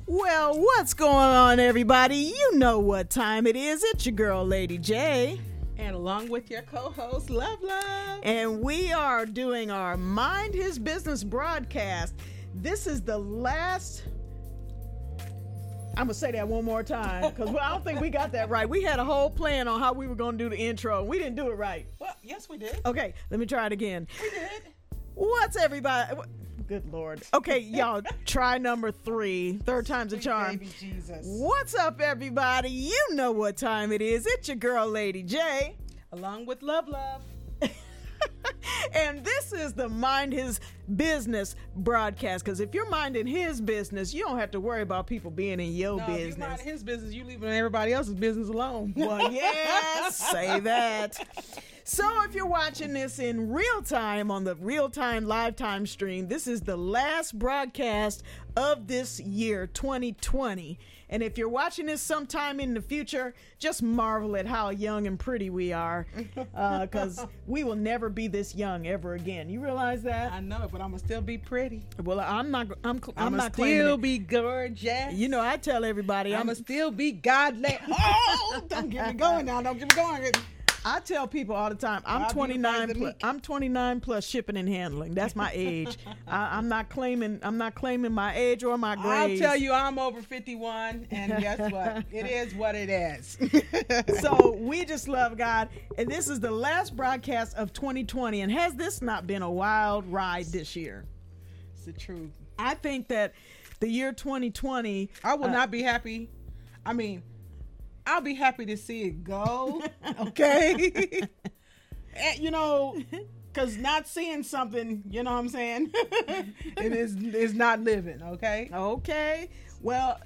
Well, what's going on, everybody? You know what time it is. It's your girl, Lady J. And along with your co-host, Love. And we are doing our Mind His Business broadcast. This is the last... I'm going to say that one more time because I don't think we got that right. We had a whole plan on how we were going to do the intro, and we didn't do it right. Well, yes, we did. Okay, let me try it again. We did. What's everybody... Good Lord. Okay, y'all, try number 3. Third time's a charm. Baby Jesus. What's up, everybody? You know what time it is. It's your girl, Lady J. Along with Love. And this is the Mind His Business broadcast. Because if you're minding his business, you don't have to worry about people being in your business. If you mind his business, you leaving everybody else's business alone. Well, yes, say that. So if you're watching this in real time on the real time live time stream, this is the last broadcast of this year, 2020. And if you're watching this sometime in the future, just marvel at how young and pretty we are, because we will never be this young ever again. You realize that? I know it, but I'm gonna still be pretty. Well, I'm not I'm not still claiming be gorgeous. You know, I tell everybody I'm gonna still be godly. Oh, don't get me going now. Don't get me going. I tell people all the time, I'm 29 plus. I'm 29 plus shipping and handling. That's my age. I'm not claiming my age or my grades. I'll tell you, I'm over 51, and guess what? It is what it is. So we just love God, and this is the last broadcast of 2020. And has this not been a wild ride this year? It's the truth. I think that the year 2020. I will not be happy. I mean, I'll be happy to see it go, okay? And, you know, because not seeing something, you know what I'm saying, it is not living, okay? Okay. Well,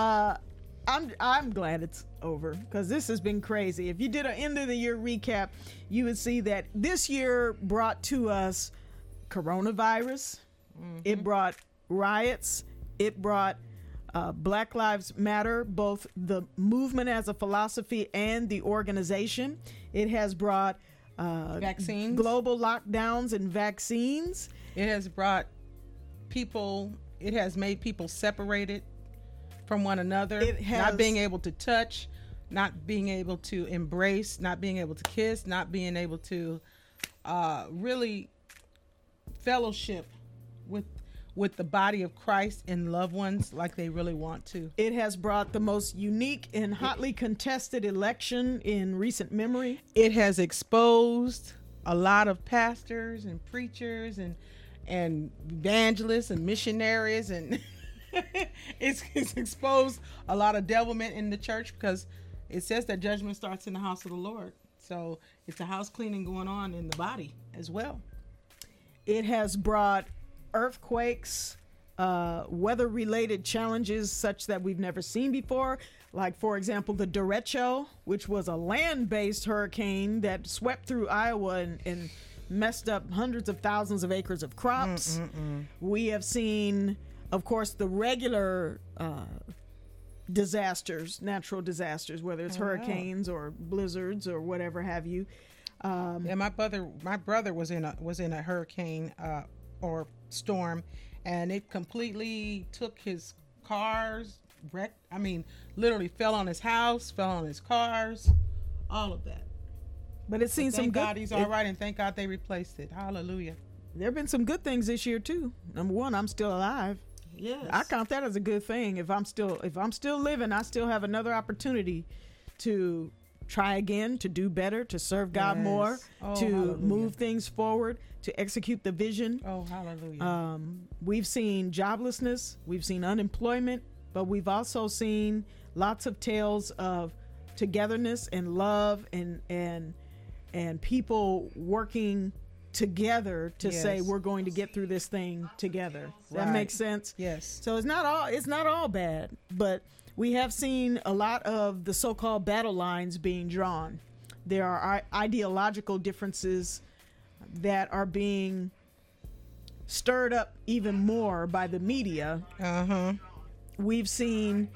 I'm glad it's over because this has been crazy. If you did an end of the year recap, you would see that this year brought to us coronavirus. Mm-hmm. It brought riots. It brought Black Lives Matter, both the movement as a philosophy and the organization. It has brought vaccines, global lockdowns and vaccines. It has brought people, it has made people separated from one another, not being able to touch, not being able to embrace, not being able to kiss, not being able to really fellowship with the body of Christ and loved ones like they really want to. It has brought the most unique and hotly contested election in recent memory. It has exposed a lot of pastors and preachers and evangelists and missionaries, and it's exposed a lot of devilment in the church because it says that judgment starts in the house of the Lord. So it's a house cleaning going on in the body as well. It has brought earthquakes, weather-related challenges such that we've never seen before. Like, for example, the derecho, which was a land-based hurricane that swept through Iowa and messed up hundreds of thousands of acres of crops. We have seen, of course, the regular disasters, natural disasters, whether it's hurricanes or blizzards or whatever have you. And my brother was in a hurricane or storm, and it completely took his cars, literally fell on his house, fell on his cars, all of that. But it's seen some good. Thank God he's all right, and thank God they replaced it. Hallelujah. There have been some good things this year too. Number one, I'm still alive. Yes, I count that as a good thing. If I'm still living, I still have another opportunity to try again, to do better, to serve God more, to hallelujah. Move things forward, to execute the vision. Oh, hallelujah. We've seen joblessness, we've seen unemployment, but we've also seen lots of tales of togetherness and love and people working together to say we're going to get through this thing together. That makes sense? Yes. So it's not all bad, but we have seen a lot of the so-called battle lines being drawn. There are ideological differences that are being stirred up even more by the media. We've seen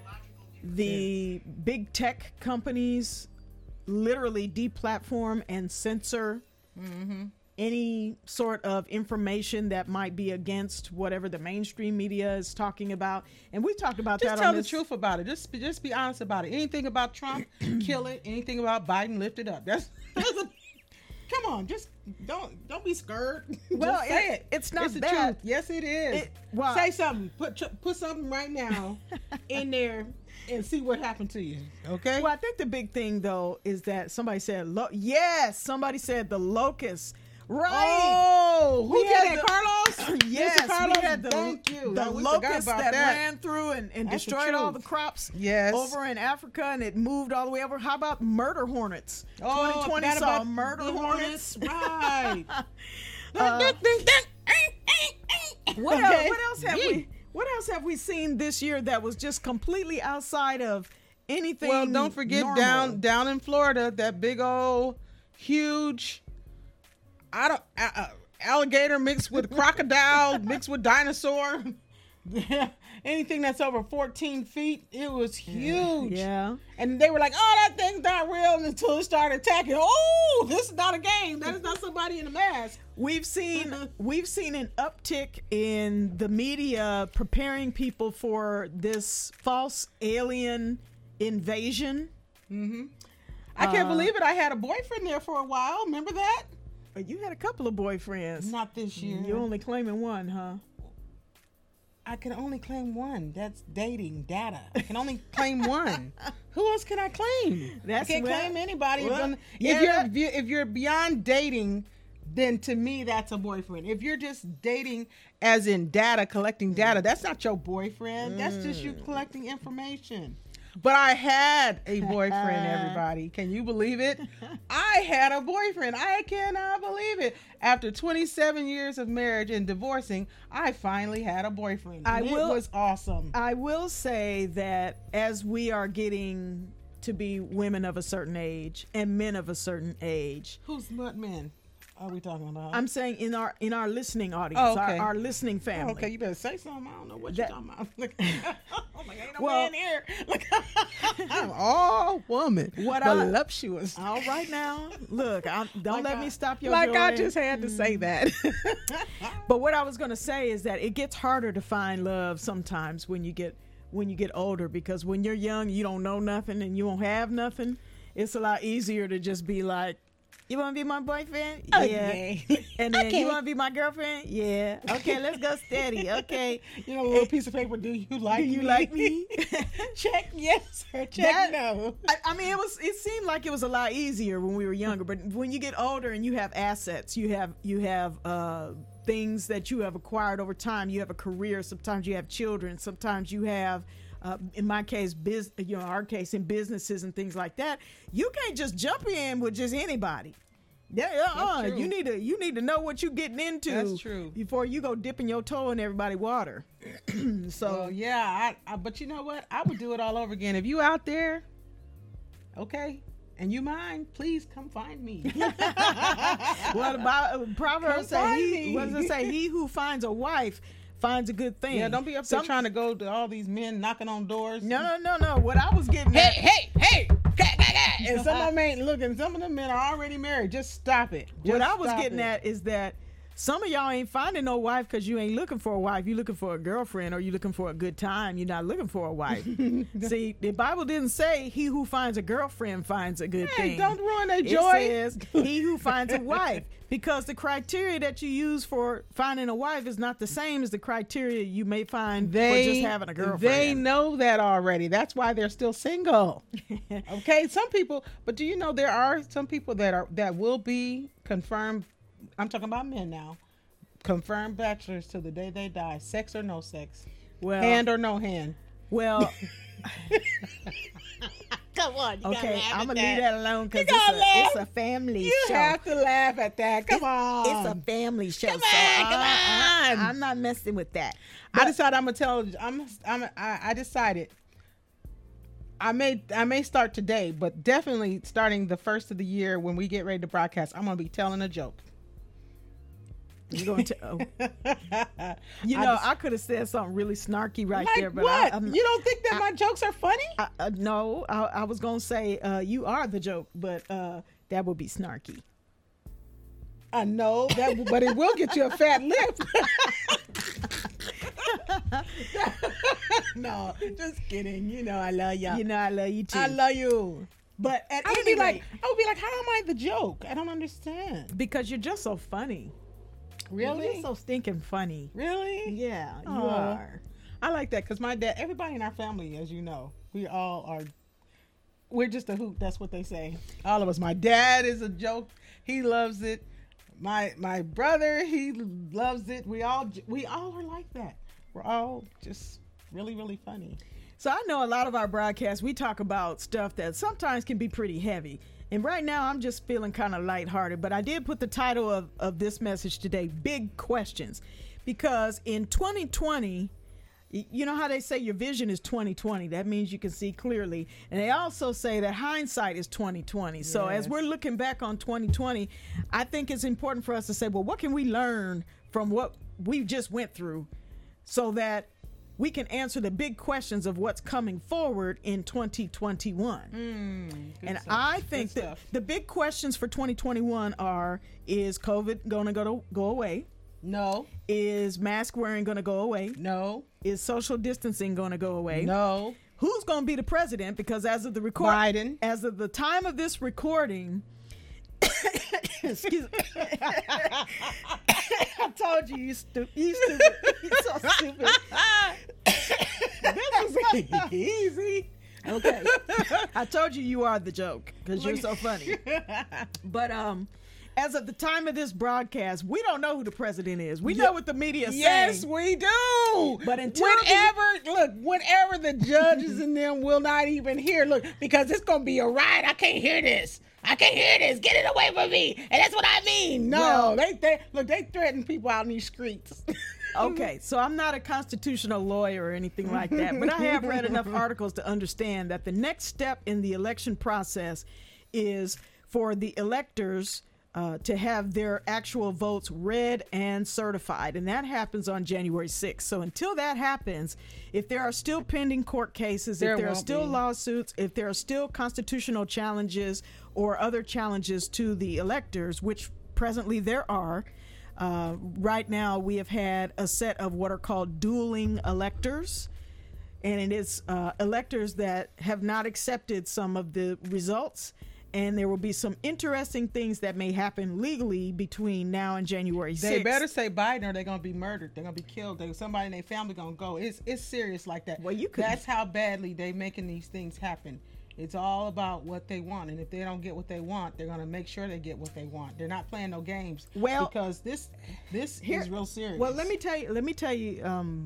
the big tech companies literally deplatform and censor any sort of information that might be against whatever the mainstream media is talking about. And we talked about just that. Tell the truth about it. Just be honest about it. Anything about Trump, kill it. Anything about Biden, lift it up. Come on, just don't be scared. Well, just say it. It's not it's the bad. Truth. Yes, it is. Say something. Put something right now in there and see what happened to you. Okay. Well, I think the big thing though is that somebody said, somebody said the locust. Right. Oh, who did that, Carlos? Yes, Carlos, we had thank you. The locust that ran through and destroyed all the crops over in Africa, and it moved all the way over. How about murder hornets? 2020 saw murder hornets. Right. What else have we seen this year that was just completely outside of anything? Well, don't forget normal? down in Florida, that big old huge alligator mixed with crocodile mixed with dinosaur. Anything that's over 14 feet, it was huge. Yeah. And they were like, oh, that thing's not real, until it started attacking. Oh, this is not a game. That is not somebody in a mask. We've seen an uptick in the media preparing people for this false alien invasion. Mm-hmm. I can't believe it. I had a boyfriend there for a while. Remember that? You had a couple of boyfriends. Not this year. You're only claiming one, huh? I can only claim one. That's dating data. I can only claim one. Who else can I claim? I can't claim anybody. If you're beyond dating, then to me that's a boyfriend. If you're just dating as in data, collecting data, that's not your boyfriend. That's just you collecting information. But I had a boyfriend, everybody. Can you believe it? I had a boyfriend. I cannot believe it. After 27 years of marriage and divorcing, I finally had a boyfriend. It was awesome. I will say that as we are getting to be women of a certain age and men of a certain age. What men are we talking about? I'm saying in our listening audience, our listening family. Okay, you better say something. I don't know what you're talking about. Ain't no man here. I'm all woman. Voluptuous. All right now. Look, don't let me stop your joy. I just had to say that. But what I was going to say is that it gets harder to find love sometimes when you get older, because when you're young, you don't know nothing and you won't have nothing. It's a lot easier to just be like, you want to be my boyfriend? Okay. Yeah. And then you want to be my girlfriend? Yeah. Okay, let's go steady. Okay. You know, a little piece of paper. Do you like me? Check yes or check no. I mean, it seemed like it was a lot easier when we were younger, but when you get older and you have assets, you have things that you have acquired over time. You have a career. Sometimes you have children. Sometimes you have. In my case, our case in businesses and things like that, you can't just jump in with just anybody. Yeah, you need to know what you're getting into. That's true. Before you go dipping your toe in everybody's water. So but you know what? I would do it all over again. If you out there, okay, and you mind, please come find me. Well, the Proverbs say, what does it say? He who finds a wife finds a good thing. Yeah, don't be up there trying to go to all these men knocking on doors. No. What I was getting at. Hey. And some of them ain't looking. Some of them men are already married. Just stop it. What I was getting at is that some of y'all ain't finding no wife because you ain't looking for a wife. You looking for a girlfriend, or you looking for a good time. You're not looking for a wife. See, the Bible didn't say he who finds a girlfriend finds a good thing. Don't ruin their joy. It says he who finds a wife, because the criteria that you use for finding a wife is not the same as the criteria you may find for just having a girlfriend. They know that already. That's why they're still single. Okay, some people, but do you know there are some people that will be confirmed. I'm talking about men now. Confirmed bachelors till the day they die. Sex or no sex. Well, hand or no hand. Well, come on. Okay, I'm gonna leave that alone because it's a family show. You have to laugh at that. Come on. It's a family show. Come on. I'm not messing with that. But I decided I'm gonna tell. I decided. I may start today, but definitely starting the first of the year when we get ready to broadcast, I'm gonna be telling a joke. You're going to, I could have said something really snarky right there, but what? You don't think that my jokes are funny? No, I was going to say you are the joke, but that would be snarky. I know that, but it will get you a fat lip. No, just kidding. You know I love you. You know I love you too. I love you. But at I would any be rate, like, how am I the joke? I don't understand. because you're just so funny. Really? You're just so stinking funny. Really? Yeah, you Aw. are. I like that because my dad, everybody in our family, as you know, we're just a hoot. That's what they say. All of us. My dad is a joke. He loves it. My brother, he loves it. We all are like that. We're all just really, really funny. So I know a lot of our broadcasts, we talk about stuff that sometimes can be pretty heavy. And right now I'm just feeling kind of lighthearted. But I did put the title of this message today, Big Questions. Because in 2020, you know how they say your vision is 20/20. That means you can see clearly. And they also say that hindsight is 20/20. Yes. So as we're looking back on 2020, I think it's important for us to say, well, what can we learn from what we just went through so that we can answer the big questions of what's coming forward in 2021. And stuff. I think that the big questions for 2021 are, is COVID going to go away? No. Is mask wearing going to go away? No. Is social distancing going to go away? No. Who's going to be the president? Because as of the Biden. As of the time of this recording, excuse me. I told you, you stupid. You so stupid. This is easy. Okay. I told you are the joke because you're so funny. But as of the time of this broadcast, we don't know who the president is. We know what the media is saying. Yes, we do. But until whenever the judges and them will not even hear, because it's going to be a riot. I can't hear this. Get it away from me. And that's what I mean. No, they threaten people out in these streets. Okay, so I'm not a constitutional lawyer or anything like that, but I have read enough articles to understand that the next step in the election process is for the electors to have their actual votes read and certified, and that happens on January 6th. So until that happens, if there are still pending court cases, if there are still lawsuits, if there are still constitutional challenges or other challenges to the electors, which presently there are, right now we have had a set of what are called dueling electors, and it is electors that have not accepted some of the results. And there will be some interesting things that may happen legally between now and January 6th. They better say Biden or they're going to be murdered. They're going to be killed. Somebody in their family going to go. It's serious like that. Well, that's how badly they making these things happen. It's all about what they want. And if they don't get what they want, they're going to make sure they get what they want. They're not playing no games. Well, because this is real serious. Well, let me tell you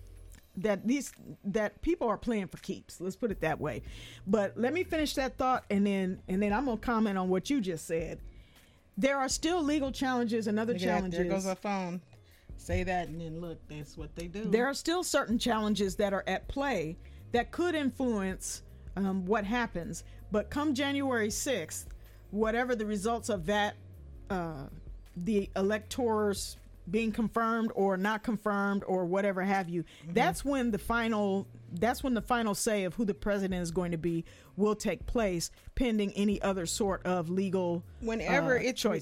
that people are playing for keeps. Let's put it that way. But let me finish that thought, and then I'm going to comment on what you just said. There are still legal challenges and other challenges. There goes our phone. Say that, and then look, that's what they do. There are still certain challenges that are at play that could influence what happens. But come January 6th, whatever the results of that, the electors being confirmed or not confirmed or whatever have you, that's when the final say of who the president is going to be will take place, pending any other sort of legal whenever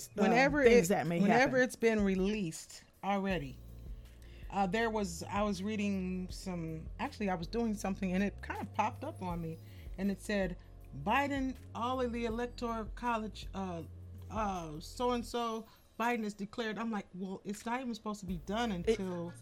it's been released already. I was reading I was doing something and it kind of popped up on me, and it said Biden, all of the electoral college, so and so, Biden is declared. I'm like, well, it's not even supposed to be done until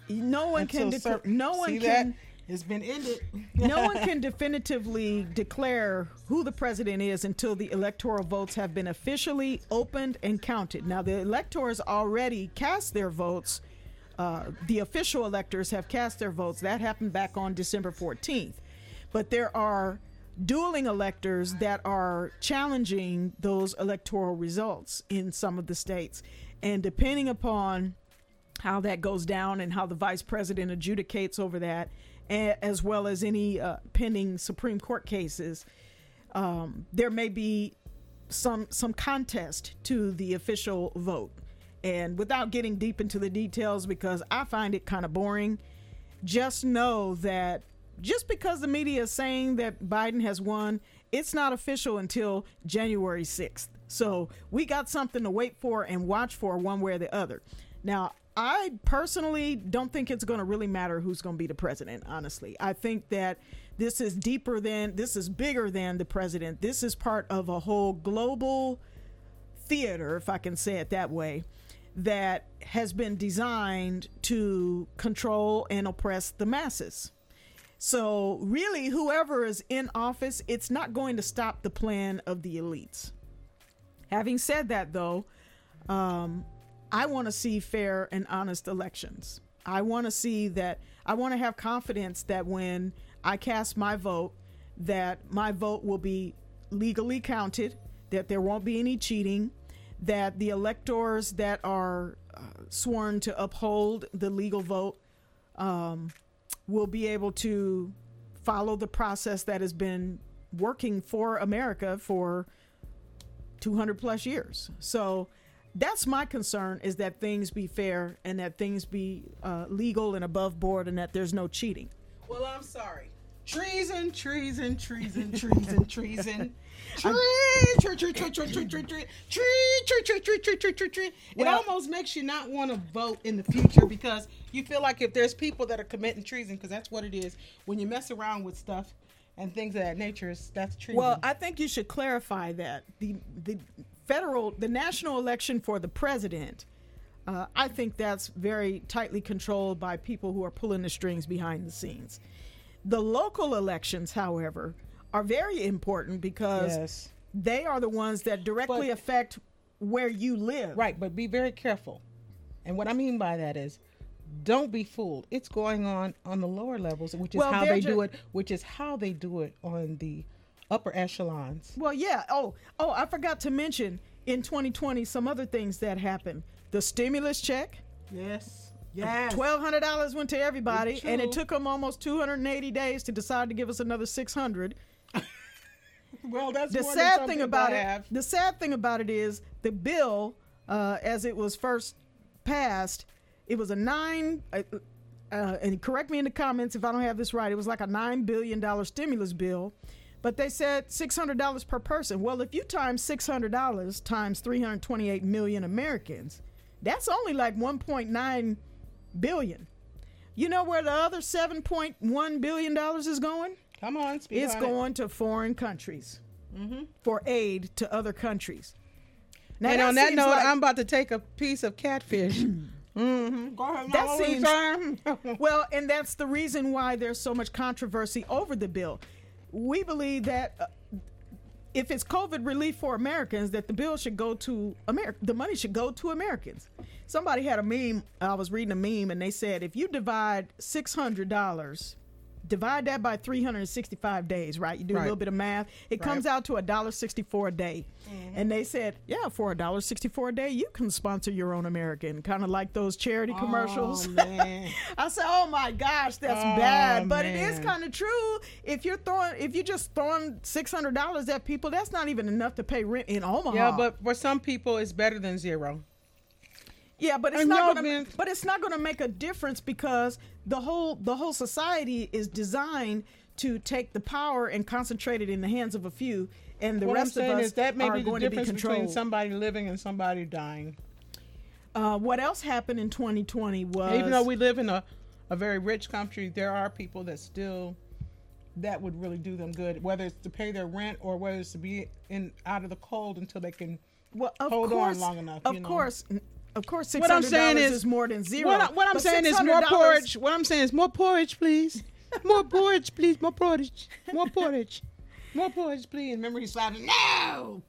it's been ended. No one can definitively declare who the president is until the electoral votes have been officially opened and counted. Now, the electors already cast their votes. The official electors have cast their votes. That happened back on December 14th. But there are dueling electors that are challenging those electoral results in some of the states. And depending upon how that goes down and how the vice president adjudicates over that, as well as any pending Supreme Court cases, there may be some contest to the official vote. And without getting deep into the details, because I find it kind of boring, just know that just because the media is saying that Biden has won, it's not official until January 6th. So we got something to wait for and watch for one way or the other. Now, I personally don't think it's going to really matter who's going to be the president, honestly. I think that this is bigger than the president. This is part of a whole global theater, if I can say it that way, that has been designed to control and oppress the masses. So really, whoever is in office, it's not going to stop the plan of the elites. Having said that, though, I want to see fair and honest elections. I want to have confidence that when I cast my vote, that my vote will be legally counted, that there won't be any cheating, that the electors that are sworn to uphold the legal vote will be able to follow the process that has been working for America for 200 plus years. So that's my concern, is that things be fair and that things be legal and above board and that there's no cheating. Well, I'm sorry. Treason. It almost makes you not want to vote in the future, because you feel like if there's people that are committing treason, because that's what it is when you mess around with stuff and things of that nature, that's treason. Well, I think you should clarify that the national election for the president, I think that's very tightly controlled by people who are pulling the strings behind the scenes. The local elections, however, are very important because they are the ones that directly affect where you live. Right, but be very careful. And what I mean by that is, don't be fooled. It's going on the lower levels, which is how they do it on the upper echelons. Well, yeah. Oh, I forgot to mention in 2020 some other things that happened. The stimulus check. Yes. $1,200 went to everybody, and it took them almost 280 days to decide to give us another $600. Well, that's the sad thing about it. The sad thing about it is the bill, as it was first passed, it was and correct me in the comments if I don't have this right, it was like a $9 billion stimulus bill, but they said $600 per person. Well, if you times $600 times 328 million Americans, that's only like 1.9 billion. You know where the other $7.1 billion is going? Come on, it's going to foreign countries for aid to other countries. Now, and on that note, I'm about to take a piece of catfish. Go ahead. That seems well, and that's the reason why there's so much controversy over the bill. We believe that if it's COVID relief for Americans, that the bill should go to America. The money should go to Americans. Somebody had a meme. I was reading a meme, and they said if you divide $600, divide that by 365 days, right? You do a little bit of math. It comes out to $1.64 a day. And they said, yeah, for $1.64 a day, you can sponsor your own American, kind of like those charity commercials. Man. I said, oh my gosh, that's bad. But it is kind of true. If you're just throwing $600 at people, that's not even enough to pay rent in Omaha. Yeah, but for some people, it's better than zero. Yeah, but it's not going to make a difference, because the whole society is designed to take the power and concentrate it in the hands of a few, and the rest of us are going to be controlled. Between somebody living and somebody dying. What else happened in 2020 was, even though we live in a very rich country, there are people that would really do them good, whether it's to pay their rent or whether it's to be out of the cold until they can hold on long enough. Of course, $600 is more than zero. What I'm saying is more porridge. What I'm saying is more porridge, please. More porridge, please. More porridge. More porridge. More porridge, please. Remember, he's shouting, no!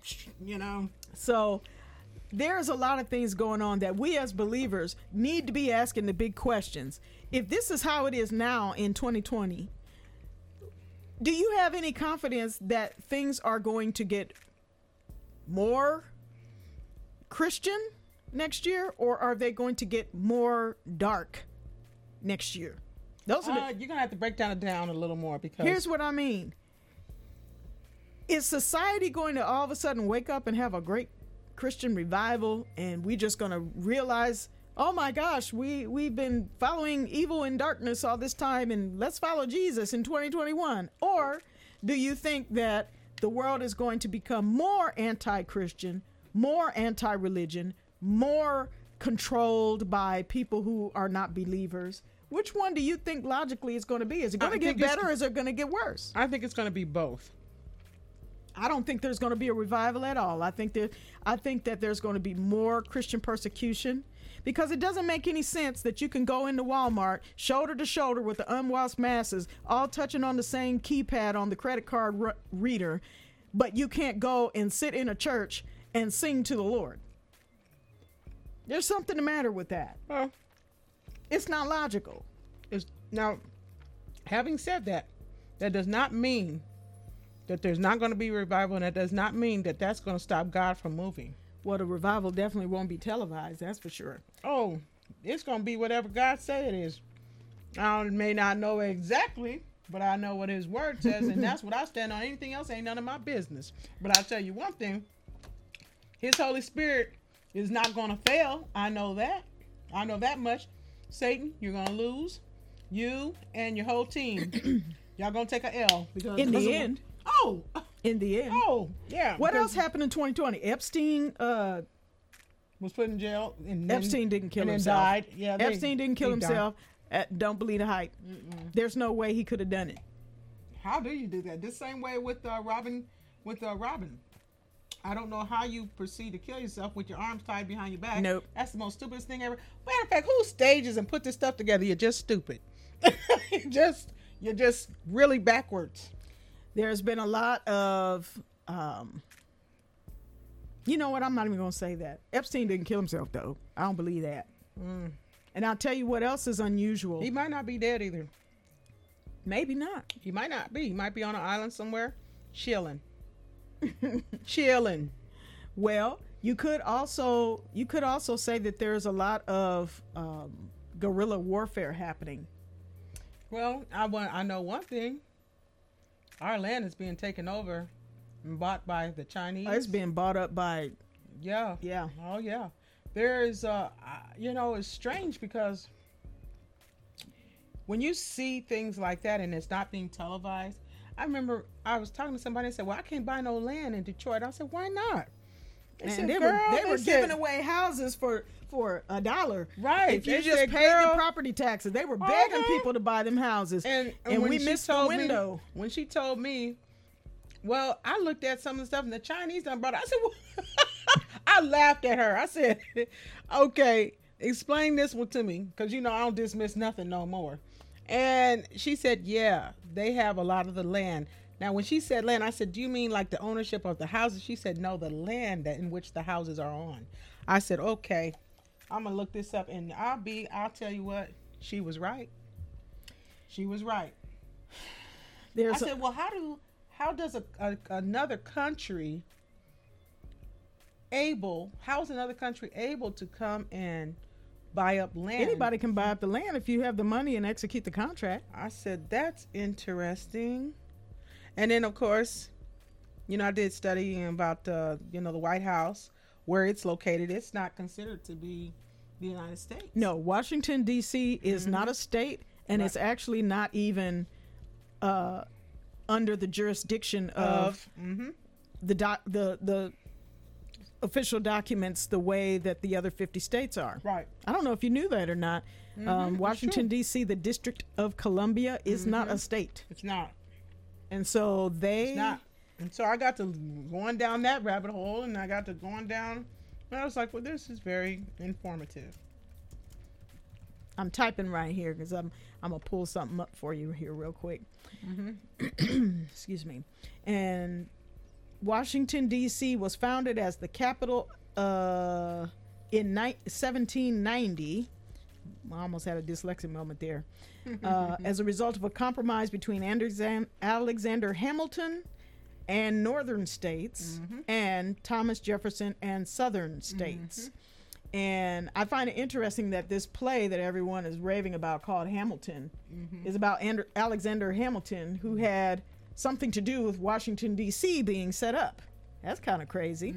So there's a lot of things going on that we as believers need to be asking the big questions. If this is how it is now in 2020, do you have any confidence that things are going to get more Christian next year, or are they going to get more dark next year? You're gonna have to break down a little more, because here's what I mean. Is society going to all of a sudden wake up and have a great Christian revival, and we just gonna realize, oh my gosh, we've been following evil and darkness all this time, and let's follow Jesus in 2021? Or do you think that the world is going to become more anti-Christian more anti-religion, more controlled by people who are not believers. Which one do you think logically is going to be? Is it going to get better or is it going to get worse? I think it's going to be both. I don't think there's going to be a revival at all. I think that there's going to be more Christian persecution, because it doesn't make any sense that you can go into Walmart shoulder to shoulder with the unwashed masses, all touching on the same keypad on the credit card reader, but you can't go and sit in a church and sing to the Lord. There's something the matter with that. Well, it's not logical. Now, having said that, that does not mean that there's not going to be revival, and that does not mean that that's going to stop God from moving. Well, the revival definitely won't be televised, that's for sure. Oh, it's going to be whatever God say it is. I may not know exactly, but I know what his word says, and that's what I stand on. Anything else ain't none of my business. But I'll tell you one thing. His Holy Spirit is not going to fail. I know that. I know that much. Satan, you're going to lose. You and your whole team. Y'all going to take a L. Because in the end. Oh. In the end. Oh, yeah. What else happened in 2020? Epstein was put in jail. And Epstein didn't kill himself. Died. Yeah, Epstein didn't kill himself. Don't believe the hype. There's no way he could have done it. How do you do that? The same way with Robin. I don't know how you proceed to kill yourself with your arms tied behind your back. Nope. That's the most stupidest thing ever. Matter of fact, who stages and put this stuff together? You're just stupid. You're just really backwards. There's been a lot of, you know what? I'm not even going to say that. Epstein didn't kill himself, though. I don't believe that. And I'll tell you what else is unusual. He might not be dead either. Maybe not. He might not be. He might be on an island somewhere, chilling. Chilling. Well, you could also say that there's a lot of guerrilla warfare happening. Well, I know one thing. Our land is being taken over and bought by the Chinese. It's being bought up by. Yeah. Oh yeah. There's it's strange because when you see things like that and it's not being televised. I remember I was talking to somebody and said, well, I can't buy no land in Detroit. I said, why not? They were giving away houses for $1. Right. If you just paid the property taxes, they were begging people to buy them houses. And we missed the window. When she told me, well, I looked at some of the stuff and the Chinese done brought it. I said, well, I laughed at her. I said, okay, explain this one to me. Because, I don't dismiss nothing no more. And she said, yeah, they have a lot of the land. Now, when she said land, I said, do you mean like the ownership of the houses? She said, no, the land in which the houses are on. I said, okay, I'm going to look this up. And I'll tell you what, she was right. She was right. I said, well, how does another country how is another country able to come and buy up land? Anybody can buy up the land if you have the money and execute the contract. I said, that's interesting. And then, of course, I did study about, the White House, where it's located. It's not considered to be the United States. No, Washington, D.C. is not a state, and it's actually not even under the jurisdiction of the official documents the way that the other 50 states are. Right. I don't know if you knew that or not. Washington, D.C., the District of Columbia, is not a state. It's not. And so It's not. And so I got to going down that rabbit hole, and I got to going down, and I was like, well, this is very informative. I'm typing right here because I'm going to pull something up for you here real quick. Excuse me. And Washington, D.C. was founded as the capital in 1790. I almost had a dyslexic moment there. As a result of a compromise between Alexander Hamilton and northern states and Thomas Jefferson and southern states. And I find it interesting that this play that everyone is raving about called Hamilton is about Alexander Hamilton, who had something to do with Washington, D.C. being set up. That's kind of crazy.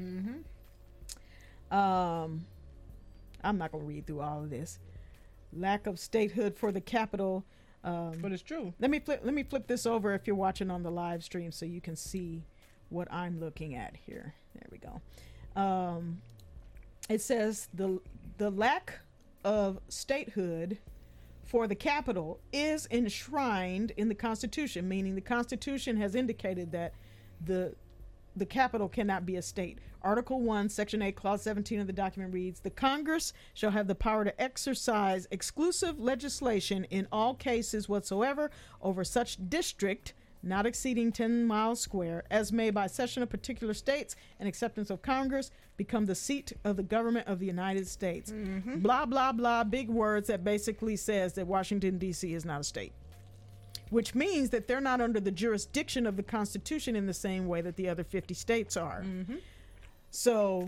I'm not going to read through all of this. Lack of statehood for the capital. But it's true. Let me flip this over if you're watching on the live stream so you can see what I'm looking at here. There we go. It says the lack of statehood for the capital is enshrined in the Constitution, meaning the Constitution has indicated that the capital cannot be a state. Article 1, Section 8, Clause 17 of the document reads, the Congress shall have the power to exercise exclusive legislation in all cases whatsoever over such district, not exceeding 10 miles square, as may by session of particular states and acceptance of Congress become the seat of the government of the United States. Mm-hmm. Blah, blah, blah, big words that basically says that Washington, D.C. is not a state, which means that they're not under the jurisdiction of the Constitution in the same way that the other 50 states are. Mm-hmm. So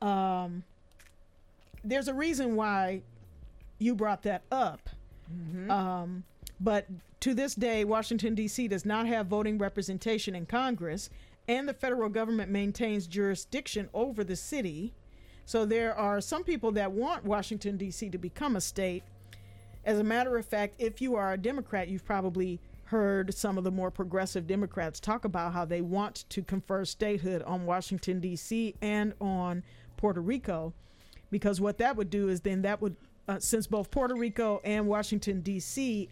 there's a reason why you brought that up. Mm-hmm. But to this day, Washington, D.C. does not have voting representation in Congress, and the federal government maintains jurisdiction over the city. So there are some people that want Washington, D.C. to become a state. As a matter of fact, if you are a Democrat, you've probably heard some of the more progressive Democrats talk about how they want to confer statehood on Washington, D.C. and on Puerto Rico, because what that would do is then that would, since both Puerto Rico and Washington, D.C.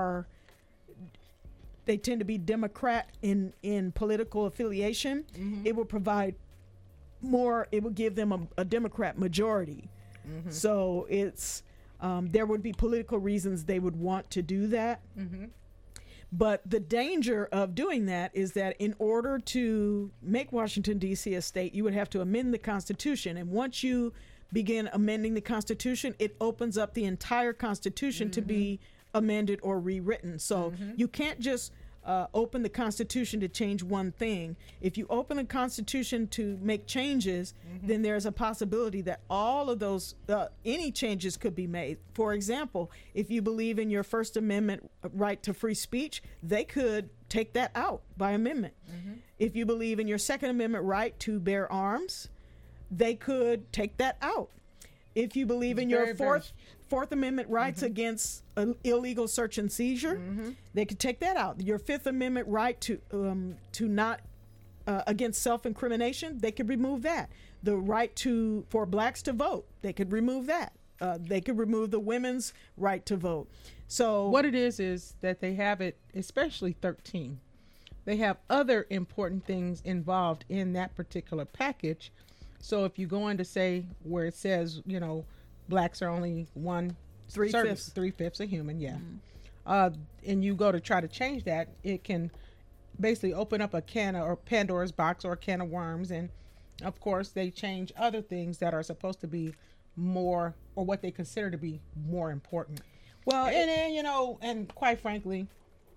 they tend to be Democrat in political affiliation, mm-hmm. It will provide more, it will give them a Democrat majority. Mm-hmm. So it's, there would be political reasons they would want to do that. Mm-hmm. But the danger of doing that is that in order to make Washington, D.C. a state, you would have to amend the Constitution. And once you begin amending the Constitution, it opens up the entire Constitution mm-hmm. to be amended or rewritten. So mm-hmm. you can't just open the Constitution to change one thing. If you open the Constitution to make changes, mm-hmm. then there's a possibility that all of those, any changes could be made. For example, if you believe in your First Amendment right to free speech, they could take that out by amendment. Mm-hmm. If you believe in your Second Amendment right to bear arms, they could take that out. If you believe in your Fourth Amendment rights mm-hmm. against illegal search and seizure, mm-hmm. they could take that out. Your Fifth Amendment right to not against self-incrimination, they could remove that. The right for blacks to vote, they could remove that. They could remove the women's right to vote. So what it is that they have it, especially 13. They have other important things involved in that particular package. So if you go in to say where it says, blacks are only three-fifths a human, yeah. Mm-hmm. And you go to try to change that, it can basically open up a can or Pandora's box or a can of worms. And of course, they change other things that are supposed to be more, or what they consider to be more important. Well, and then, and quite frankly,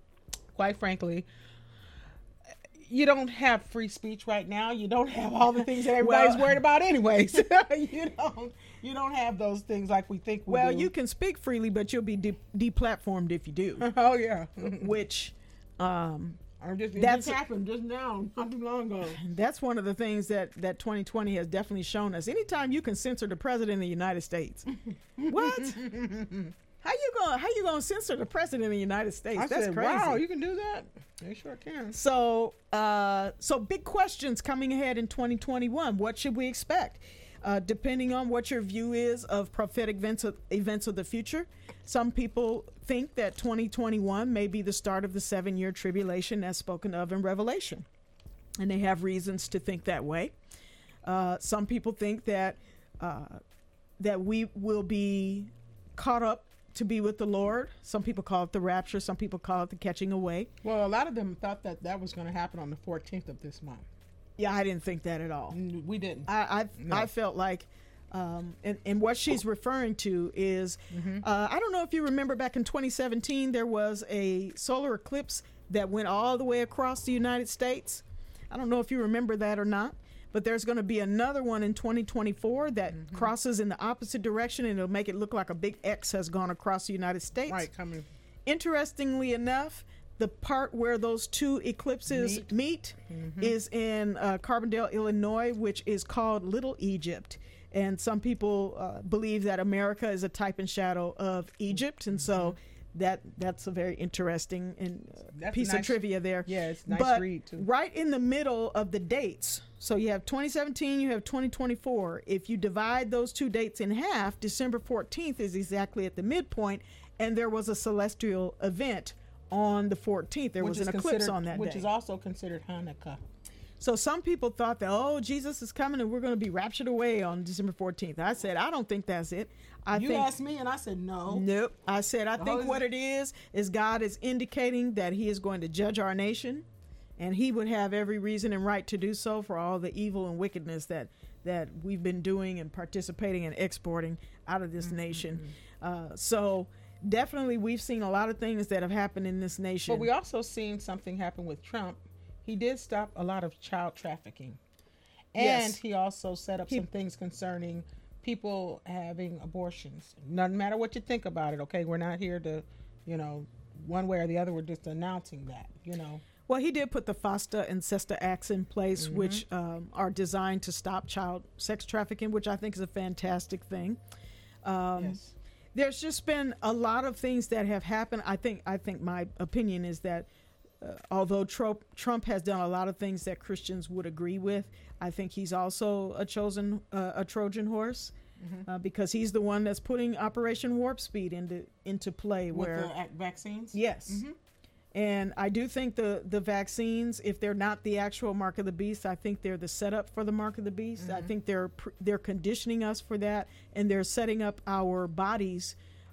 you don't have free speech right now. You don't have all the things that everybody's worried about anyways. You don't have those things like we think we do. Well, you can speak freely, but you'll be deplatformed if you do. Oh, yeah. Which, that's happened just now, not too long ago. That's one of the things that 2020 has definitely shown us. Anytime you can censor the president of the United States. What? How you gonna censor the president of the United States? That's crazy. Wow, you can do that? They sure can. So big questions coming ahead in 2021. What should we expect? Depending on what your view is of prophetic events of the future, some people think that 2021 may be the start of the 7-year tribulation as spoken of in Revelation, and they have reasons to think that way. Some people think that we will be caught up to be with the Lord. Some people call it the rapture. Some people call it the catching away. Well, a lot of them thought that was going to happen on the 14th of this month. Yeah, I didn't think that at all. We didn't. I felt like, and what she's referring to is, mm-hmm. I don't know if you remember back in 2017, there was a solar eclipse that went all the way across the United States. I don't know if you remember that or not. But there's going to be another one in 2024 that mm-hmm. crosses in the opposite direction, and it'll make it look like a big X has gone across the United States. Right, coming. Interestingly enough, the part where those two eclipses meet mm-hmm. is in Carbondale, Illinois, which is called Little Egypt. And some people believe that America is a type and shadow of Egypt, and mm-hmm. so that's a very interesting piece of trivia there. Yeah, it's nice but read too. Right in the middle of the dates, so you have 2017, you have 2024. If you divide those two dates in half, December 14th is exactly at the midpoint, and there was a celestial event on the 14th. There was an eclipse on that day. Which is also considered Hanukkah. So some people thought that, oh, Jesus is coming and we're going to be raptured away on December 14th. I said, I don't think that's it. You asked me and I said, no. Nope. I said, I think what it is God is indicating that he is going to judge our nation, and he would have every reason and right to do so for all the evil and wickedness that we've been doing and participating and exporting out of this nation. So definitely we've seen a lot of things that have happened in this nation. But we also seen something happen with Trump. He did stop a lot of child trafficking. And he also set up some things concerning people having abortions. No matter what you think about it, okay? We're not here to, one way or the other, we're just announcing that, Well, he did put the FOSTA and SESTA acts in place, which are designed to stop child sex trafficking, which I think is a fantastic thing. Yes. There's just been a lot of things that have happened. I think my opinion is that although Trump has done a lot of things that Christians would agree with, I think he's also a Trojan horse, because he's the one that's putting Operation Warp Speed into play. With the vaccines? Yes. Mm-hmm. And I do think the vaccines, if they're not the actual mark of the beast, I think they're the setup for the mark of the beast. I think they're conditioning us for that, and they're setting up our bodies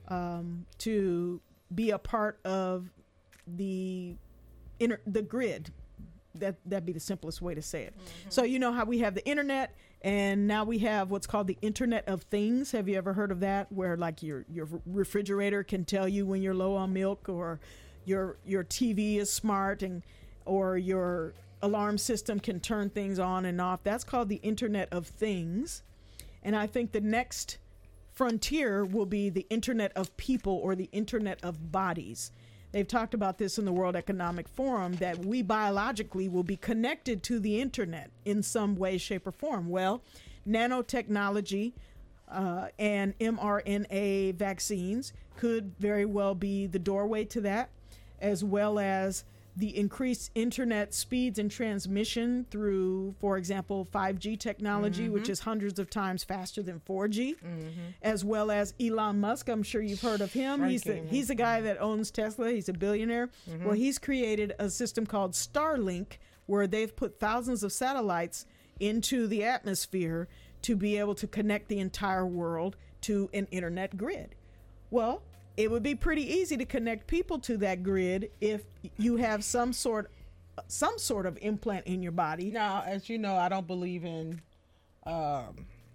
to be a part of the grid. That'd be the simplest way to say it. So you know how we have the internet, and now we have what's called the Internet of Things. Have you ever heard of that? Where like your refrigerator can tell you when you're low on milk, or your TV is smart, or your alarm system can turn things on and off. That's called the Internet of Things. And I think the next frontier will be the Internet of People, or the Internet of Bodies. They've talked about this in the World Economic Forum, that we biologically will be connected to the internet in some way, shape, or form. Well, nanotechnology and mRNA vaccines could very well be the doorway to that, as well as the increased internet speeds and transmission through, for example, 5G technology, which is hundreds of times faster than 4G, as well as Elon Musk. I'm sure you've heard of him. He's the guy that owns Tesla. He's a billionaire. Well, he's created a system called Starlink, where they've put thousands of satellites into the atmosphere to be able to connect the entire world to an internet grid. Well, it would be pretty easy to connect people to that grid if you have some sort of implant in your body. Now, as you know, I don't believe in what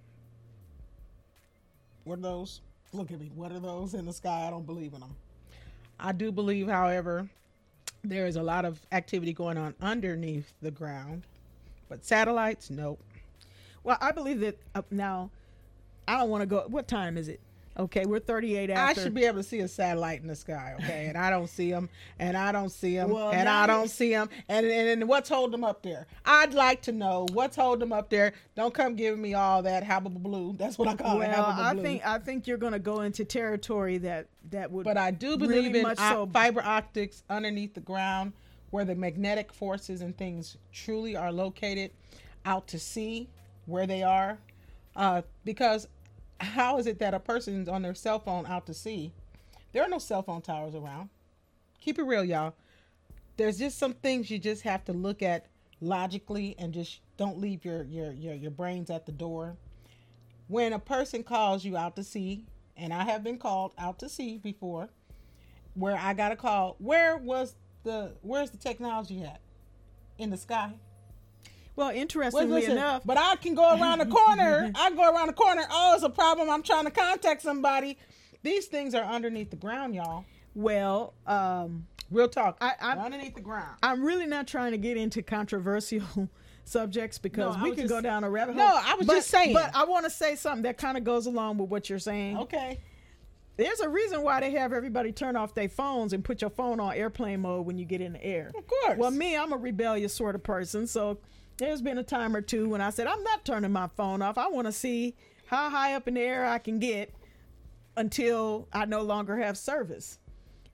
are those? Look at me. What are those in the sky? I don't believe in them. I do believe, however, there is a lot of activity going on underneath the ground, but satellites, nope. Well, I believe that now. I don't want to go. What time is it? Okay, we're 38 after. I should be able to see a satellite in the sky, okay? And I don't see them, and I don't see them, and I don't see them. And what's holding them up there? I'd like to know what's holding them up there. Don't come giving me all that habba blue. That's what I call it, habba blue. I think you're going to go into territory that would. But I do believe in fiber optics underneath the ground, where the magnetic forces and things truly are located out to sea, where they are, because. How is it that a person's on their cell phone out to sea? There are no cell phone towers around. Keep it real, y'all. There's just some things you just have to look at logically, and just don't leave your brains at the door. When a person calls you out to sea, and I have been called out to sea before, where I got a call, where's the technology at? In the sky? Well, interestingly enough, but I can go around the corner. Oh, it's a problem. I'm trying to contact somebody. These things are underneath the ground, y'all. Well, real talk. I'm underneath the ground. I'm really not trying to get into controversial subjects, because we could go down a rabbit hole. No, I was just saying. But I want to say something that kind of goes along with what you're saying. Okay. There's a reason why they have everybody turn off their phones and put your phone on airplane mode when you get in the air. Of course. Well, I'm a rebellious sort of person, so there's been a time or two when I said, I'm not turning my phone off. I want to see how high up in the air I can get until I no longer have service.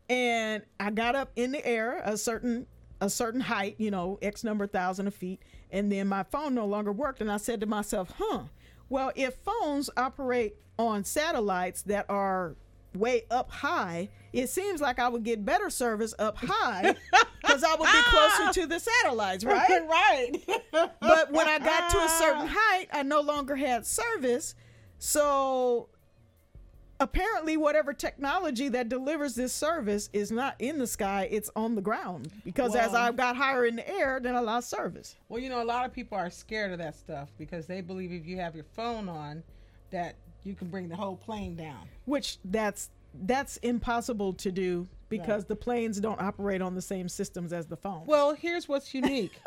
And I got up in the air a certain height, X number of thousand of feet, and then my phone no longer worked. And I said to myself, well, if phones operate on satellites that are way up high, it seems like I would get better service up high because I would be closer to the satellites, right? Right. But when I got to a certain height, I no longer had service. So apparently whatever technology that delivers this service is not in the sky, it's on the ground. Because as I got higher in the air, then I lost service. Well, a lot of people are scared of that stuff because they believe if you have your phone on that you can bring the whole plane down. Which that's impossible to do because the planes don't operate on the same systems as the phone. Well, here's what's unique.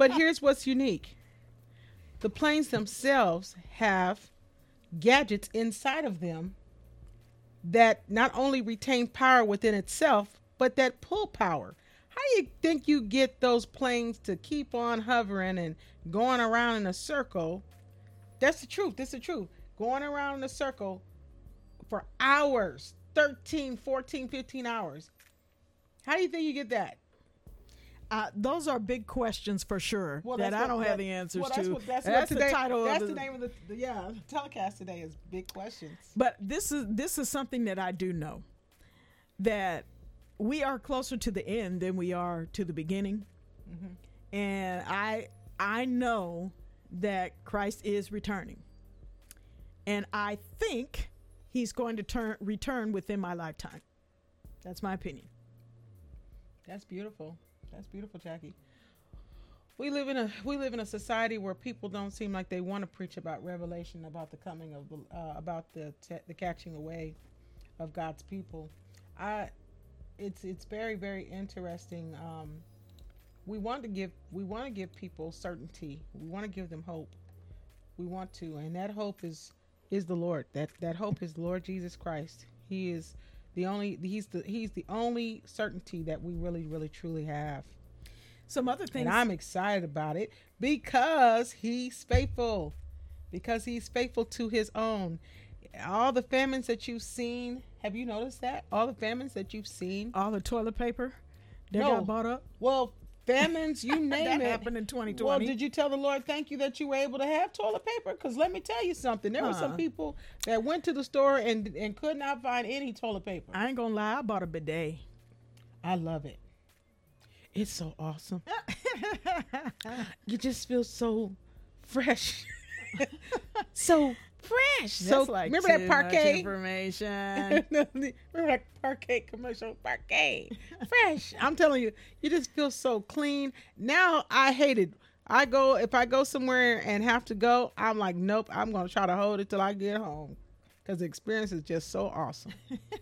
The planes themselves have gadgets inside of them that not only retain power within itself, but that pull power. How do you think you get those planes to keep on hovering and going around in a circle? That's the truth. Going around in a circle for hours, 13, 14, 15 hours. How do you think you get that? Those are big questions for sure that I don't have the answers to. That's the title. That's the name of the telecast today is Big Questions. But this is something that I do know, that we are closer to the end than we are to the beginning. Mm-hmm. And I know that Christ is returning. And I think he's going to return within my lifetime. That's my opinion. That's beautiful. That's beautiful, Jackie. We live in a society where people don't seem like they want to preach about revelation, about the coming of about the catching away of God's people. It's very, very interesting. We want to give people certainty. We want to give them hope. We want to, and that hope is the Lord. That hope is the Lord Jesus Christ. He's the only certainty that we really, really, truly have. Some other things. And I'm excited about it because he's faithful. Because he's faithful to his own. All the famines that you've seen, have you noticed that? All the famines that you've seen. All the toilet paper that got bought up? Well, famines, you name that it. That happened in 2020. Well, did you tell the Lord thank you that you were able to have toilet paper? Because let me tell you something. There were some people that went to the store and could not find any toilet paper. I ain't going to lie. I bought a bidet. I love it. It's so awesome. You just feel so fresh. So fresh. That's so like remember too that Parquet much information. Remember that Parquet commercial? Parquet. Fresh. I'm telling you, you just feel so clean. Now I hate it. If I go somewhere and have to go, I'm like, nope, I'm going to try to hold it till I get home. Because the experience is just so awesome.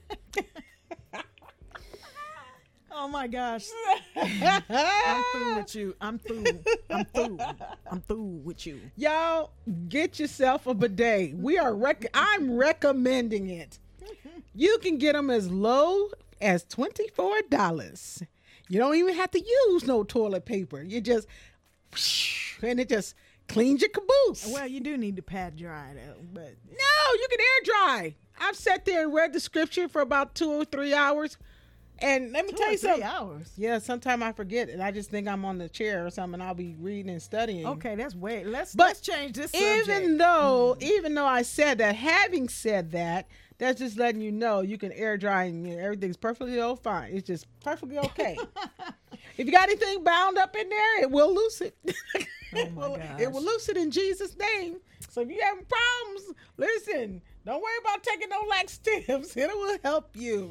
Oh my gosh. I'm through with you. I'm through with you. Y'all get yourself a bidet. I'm recommending it. You can get them as low as $24. You don't even have to use no toilet paper. You just, and it just cleans your caboose. Well, you do need to pad dry though, but no, you can air dry. I've sat there and read the scripture for about 2 or 3 hours. And let me tell you something. 3 hours. Yeah, sometimes I forget and I just think I'm on the chair or something. I'll be reading and studying. Okay, that's way. Let's change this subject. Even though I said that, having said that, that's just letting you know you can air dry and everything's perfectly fine. It's just perfectly okay. If you got anything bound up in there, it will loose it. Oh my gosh. It will loose it in Jesus' name. So if you having problems, listen. Don't worry about taking no laxatives. It will help you.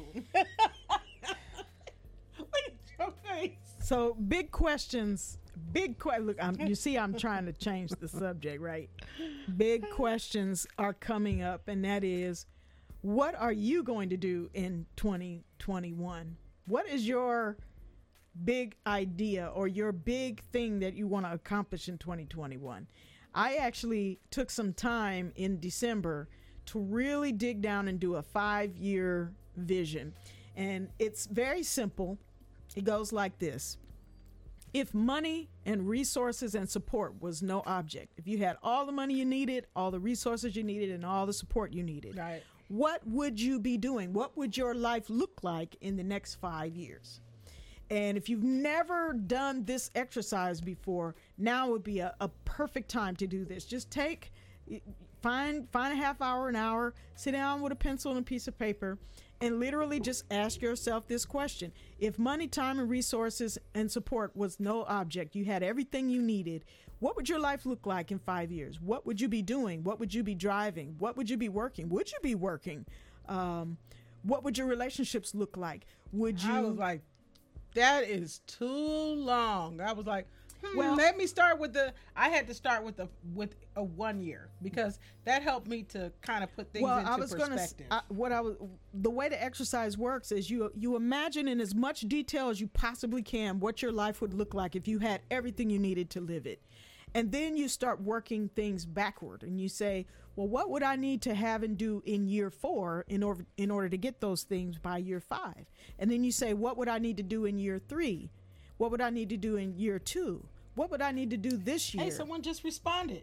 So big questions. Look, you see, I'm trying to change the subject, right? Big questions are coming up, and that is, what are you going to do in 2021? What is your big idea or your big thing that you want to accomplish in 2021? I actually took some time in December to really dig down and do a 5-year vision. And it's very simple. It goes like this. If money and resources and support was no object, if you had all the money you needed, all the resources you needed, and all the support you needed, right, what would you be doing? What would your life look like in the next 5 years? And if you've never done this exercise before, now would be a perfect time to do this. Just find a half hour, an hour, sit down with a pencil and a piece of paper, and literally just ask yourself this question. If money, time, and resources and support was no object, you had everything you needed, what would your life look like in 5 years? What would you be doing? What would you be driving? What would you be working? Would you be working? What would your relationships look like? Would you? I was like, that is too long. I was like, well, let me start with I had to start with a 1 year, because that helped me to kind of put things into perspective. The way the exercise works is you imagine in as much detail as you possibly can what your life would look like if you had everything you needed to live it. And then you start working things backward, and you say, well, what would I need to have and do in year 4 in order to get those things by year 5? And then you say, what would I need to do in year 3? What would I need to do in year 2? What would I need to do this year? Hey, someone just responded.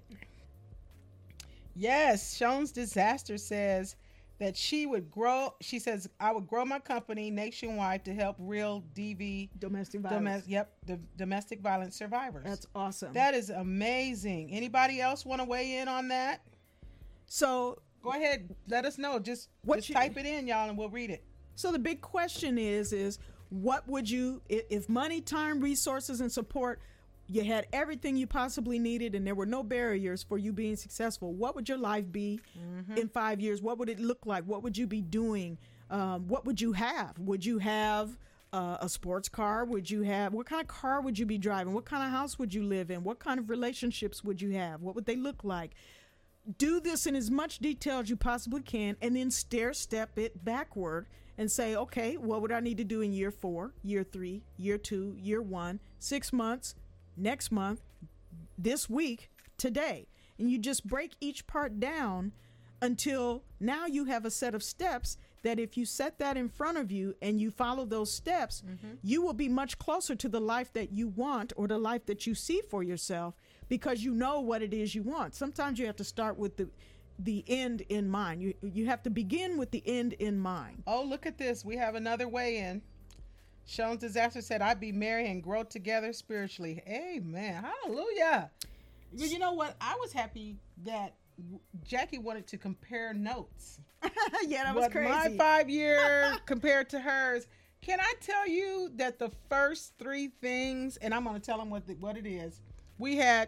Yes, Sean's Disaster says that she says, I would grow my company nationwide to help real domestic violence. The domestic violence survivors. That's awesome. That is amazing. Anybody else want to weigh in on that? So go ahead, let us know. Just type it in, y'all, and we'll read it. So the big question is what would you, if money, time, resources, and support, you had everything you possibly needed and there were no barriers for you being successful, what would your life be in 5 years? What would it look like? What would you be doing? What would you have? Would you have a sports car? What kind of car would you be driving? What kind of house would you live in? What kind of relationships would you have? What would they look like? Do this in as much detail as you possibly can, and then stair-step it backward and say, okay, what would I need to do in year 4, year 3, year 2, year 1, 6 months, next month, this week, today? And you just break each part down until now you have a set of steps that if you set that in front of you and you follow those steps, you will be much closer to the life that you want or the life that you see for yourself, because you know what it is you want. Sometimes you have to start with the end in mind. You have to begin with the end in mind. Oh, look at this. We have another weigh-in. Sean's Disaster said, I'd be married and grow together spiritually. Amen. Hallelujah. You know what? I was happy that Jackie wanted to compare notes. Yeah, that was crazy. My 5 year compared to hers. Can I tell you that the first 3 things, and I'm going to tell them what it is. We had,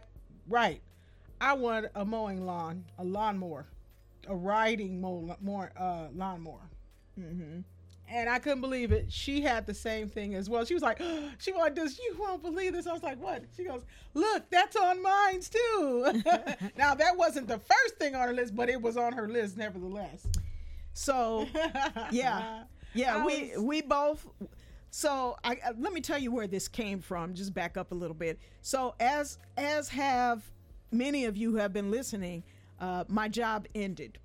I wanted a mowing lawn, a lawnmower, a riding lawnmower. Mm-hmm. And I couldn't believe it. She had the same thing as well. She was like, she wanted this. You won't believe this. I was like, what? She goes, look, that's on mine too. Now, that wasn't the first thing on her list, but it was on her list nevertheless. So, yeah. We both. So let me tell you where this came from. Just back up a little bit. So as have many of you who have been listening, my job ended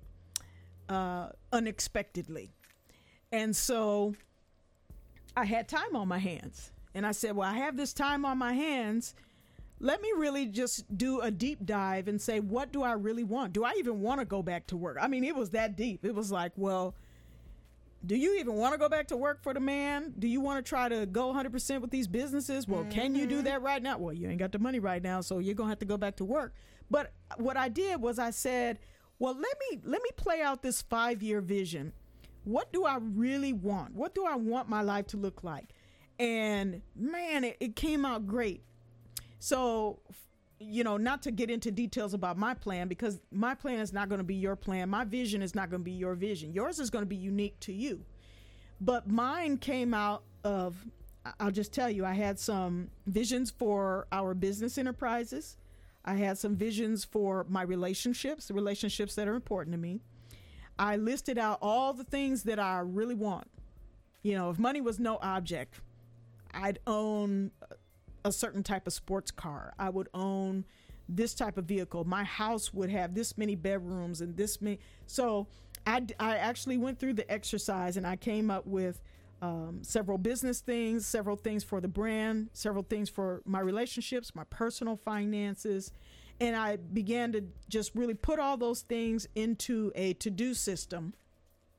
unexpectedly. And so I had time on my hands. And I said, well, I have this time on my hands. Let me really just do a deep dive and say, what do I really want? Do I even want to go back to work? I mean, it was that deep. It was like, well, do you even want to go back to work for the man? Do you want to try to go 100% with these businesses? Well, can you do that right now? Well, you ain't got the money right now, so you're going to have to go back to work. But what I did was I said, well, let me play out this 5-year vision. What do I really want? What do I want my life to look like? And man, it came out great. So, not to get into details about my plan, because my plan is not going to be your plan. My vision is not going to be your vision. Yours is going to be unique to you. But mine came out of, I'll just tell you, I had some visions for our business enterprises. I had some visions for my relationships, the relationships that are important to me. I listed out all the things that I really want. If money was no object, I'd own a certain type of sports car. I would own this type of vehicle. My house would have this many bedrooms and this many. So I actually went through the exercise and I came up with several business things, several things for the brand, several things for my relationships, my personal finances. And I began to just really put all those things into a to-do system.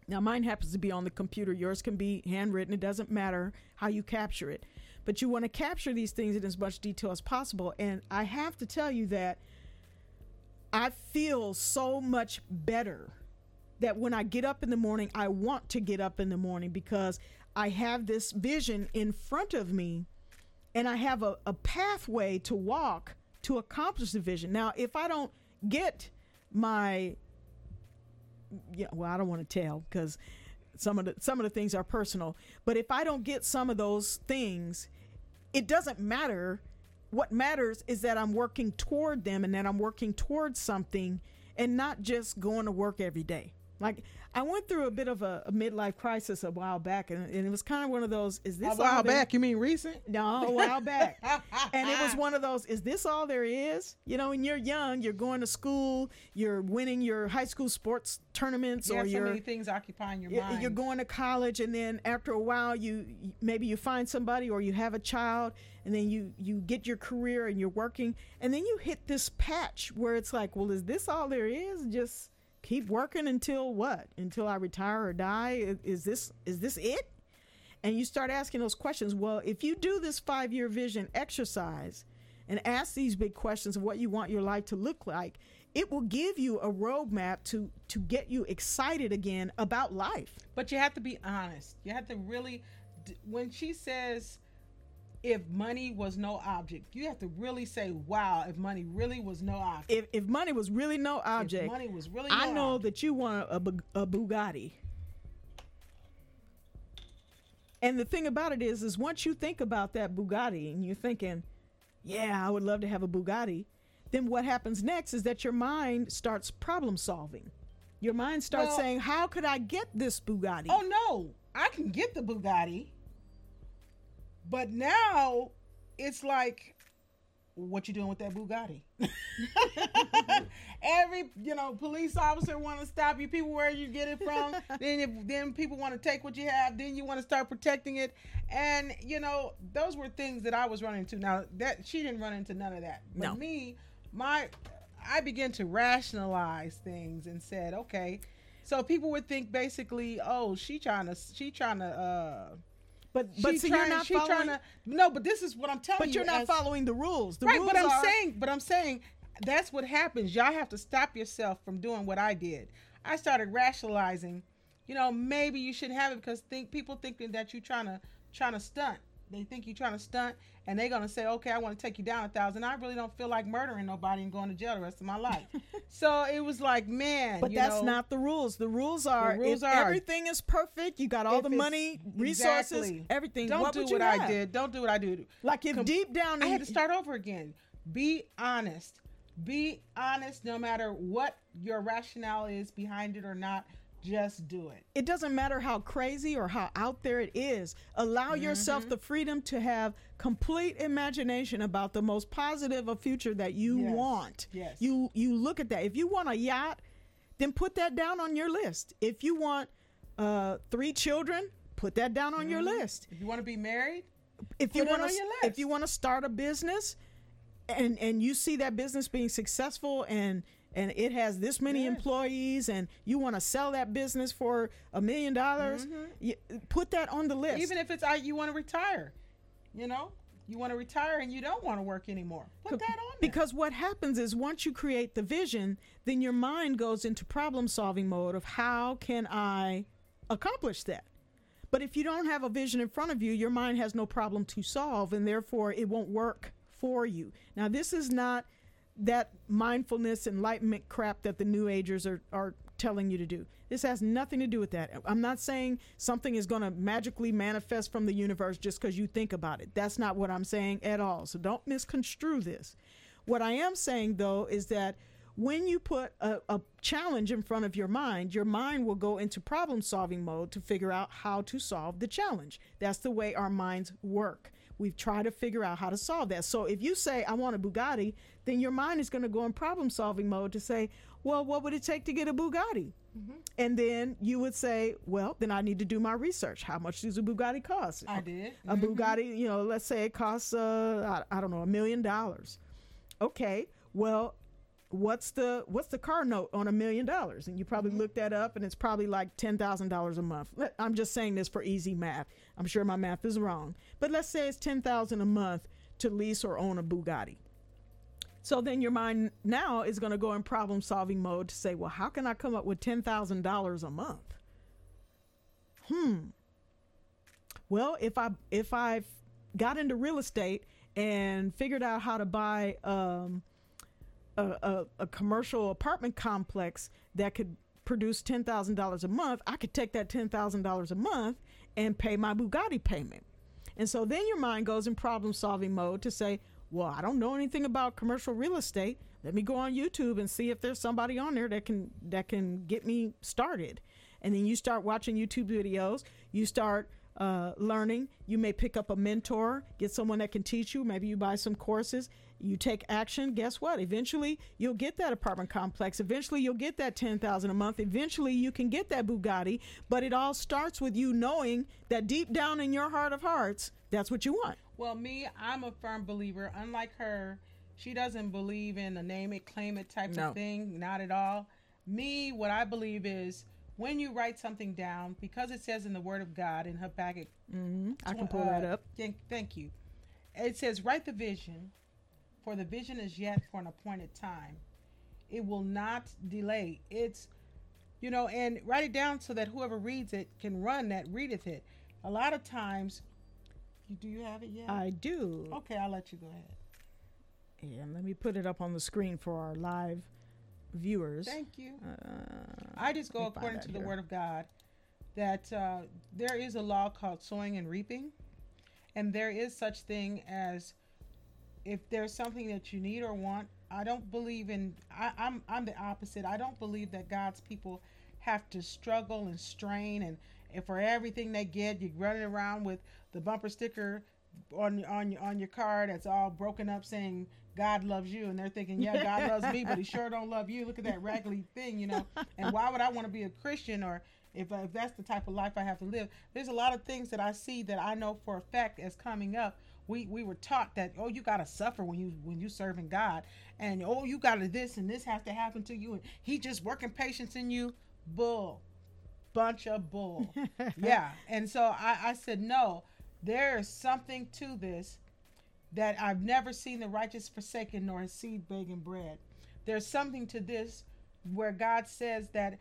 Now, mine happens to be on the computer. Yours can be handwritten. It doesn't matter how you capture it. But you want to capture these things in as much detail as possible. And I have to tell you that I feel so much better that when I get up in the morning, I want to get up in the morning because I have this vision in front of me and I have a pathway to walk to accomplish the vision. Now, if I don't get my, well, I don't want to tell because some of the things are personal, but if I don't get some of those things, it doesn't matter. What matters is that I'm working toward them and that I'm working towards something and not just going to work every day. Like, I went through a bit of a midlife crisis a while back, and it was kind of one of those, is this a while back? You mean recent? No, a while back. And it was one of those, is this all there is? You know, when you're young, you're going to school, you're winning your high school sports tournaments, or so many things occupying your mind. You're going to college, and then after a while, maybe you find somebody, or you have a child, and then you get your career and you're working, and then you hit this patch where it's like, well, is this all there is? Just keep working until what? Until I retire or die? Is this it? And you start asking those questions. Well, if you do this 5-year vision exercise and ask these big questions of what you want your life to look like, it will give you a roadmap to get you excited again about life. But you have to be honest. You have to really, when she says, if money was no object, you have to really say, wow, if money really was no object. If money was really no object, if money was really I know that you want a Bugatti. And the thing about it is once you think about that Bugatti and you're thinking, yeah, I would love to have a Bugatti, then what happens next is that your mind starts problem solving. Your mind starts saying, how could I get this Bugatti? Oh, no, I can get the Bugatti. But now it's like, what you doing with that Bugatti? Every, police officer want to stop you. People, where you get it from. then people want to take what you have. Then you want to start protecting it. And, those were things that I was running into. Now, that she didn't run into none of that. But no. Me, I began to rationalize things and said, okay. So people would think basically, oh, she trying to But see, you're not following. No, but this is what I'm telling you. But you're not following the rules. The right, rules but I'm saying that's what happens. Y'all have to stop yourself from doing what I did. I started rationalizing. Maybe you shouldn't have it because people thinking that you're trying to stunt. They think you're trying to stunt, and they're gonna say, "Okay, I want to take you down 1,000." I really don't feel like murdering nobody and going to jail the rest of my life. So it was like, man. But that's not the rules. The rules are if everything is perfect, you got all the money, resources, everything. Don't do what I did. Don't do what I do. Like if deep down, I had to start over again. Be honest. Be honest. No matter what your rationale is behind it or not. Just do it. It doesn't matter how crazy or how out there it is. Allow yourself the freedom to have complete imagination about the most positive of future that you want. Yes. You look at that. If you want a yacht, then put that down on your list. If you want 3 children, put that down on your list. If you want to be married, if you want to start a business and you see that business being successful and it has this many employees and you want to sell that business for $1 million, put that on the list. Even if it's you want to retire, you want to retire and you don't want to work anymore. Put that on there. Because what happens is once you create the vision, then your mind goes into problem solving mode of how can I accomplish that? But if you don't have a vision in front of you, your mind has no problem to solve and therefore it won't work for you. Now, this is not that mindfulness, enlightenment crap that the New Agers are telling you to do. This has nothing to do with that. I'm not saying something is going to magically manifest from the universe just because you think about it. That's not what I'm saying at all. So don't misconstrue this. What I am saying, though, is that when you put a challenge in front of your mind will go into problem-solving mode to figure out how to solve the challenge. That's the way our minds work. We've tried to figure out how to solve that. So if you say, I want a Bugatti, then your mind is going to go in problem-solving mode to say, well, what would it take to get a Bugatti? And then you would say, well, then I need to do my research. How much does a Bugatti cost? I did. A Bugatti, let's say it costs, I don't know, $1 million. Okay, well, what's the car note on $1 million? And you probably look that up, and it's probably like $10,000 a month. I'm just saying this for easy math. I'm sure my math is wrong, but let's say it's $10,000 a month to lease or own a Bugatti. So then your mind now is going to go in problem solving mode to say, well, how can I come up with $10,000 a month? Well, if I've got into real estate and figured out how to buy a commercial apartment complex that could produce $10,000 a month, I could take that $10,000 a month and pay my Bugatti payment. And so then your mind goes in problem solving mode to say, well, I don't know anything about commercial real estate. Let me go on YouTube and see if there's somebody on there that can get me started. And then you start watching YouTube videos. You start learning. You may pick up a mentor, get someone that can teach you. Maybe you buy some courses. You take action. Guess what? Eventually, you'll get that apartment complex. Eventually, you'll get that $10,000 a month. Eventually, you can get that Bugatti. But it all starts with you knowing that deep down in your heart of hearts, that's what you want. Well, me, I'm a firm believer. Unlike her, she doesn't believe in a name it, claim it type of thing. Not at all. Me, what I believe is when you write something down, because it says in the Word of God in Habakkuk. I can pull that up. Thank you. It says, write the vision, for the vision is yet for an appointed time. It will not delay. It's, and write it down so that whoever reads it can run that readeth it. A lot of times, do you have it yet? I do. Okay, I'll let you go ahead. And let me put it up on the screen for our live viewers. Thank you. I just go according to the Word of God that there is a law called sowing and reaping, and there is such thing as if there's something that you need or want. I don't believe in. I'm the opposite. I don't believe that God's people have to struggle and strain and for everything they get. You're running around with the bumper sticker on your car that's all broken up saying God loves you, and they're thinking, yeah, God loves me, but he sure don't love you. Look at that raggedy thing, and why would I want to be a Christian, or if that's the type of life I have to live? There's a lot of things that I see that I know for a fact as coming up. We were taught that, you got to suffer when you serving God, and you got to this and this has to happen to you, and he just working patience in you. Bunch of bull. Yeah. And so I said, no, there is something to this, that I've never seen the righteous forsaken nor his seed begging bread. There's something to this where God says that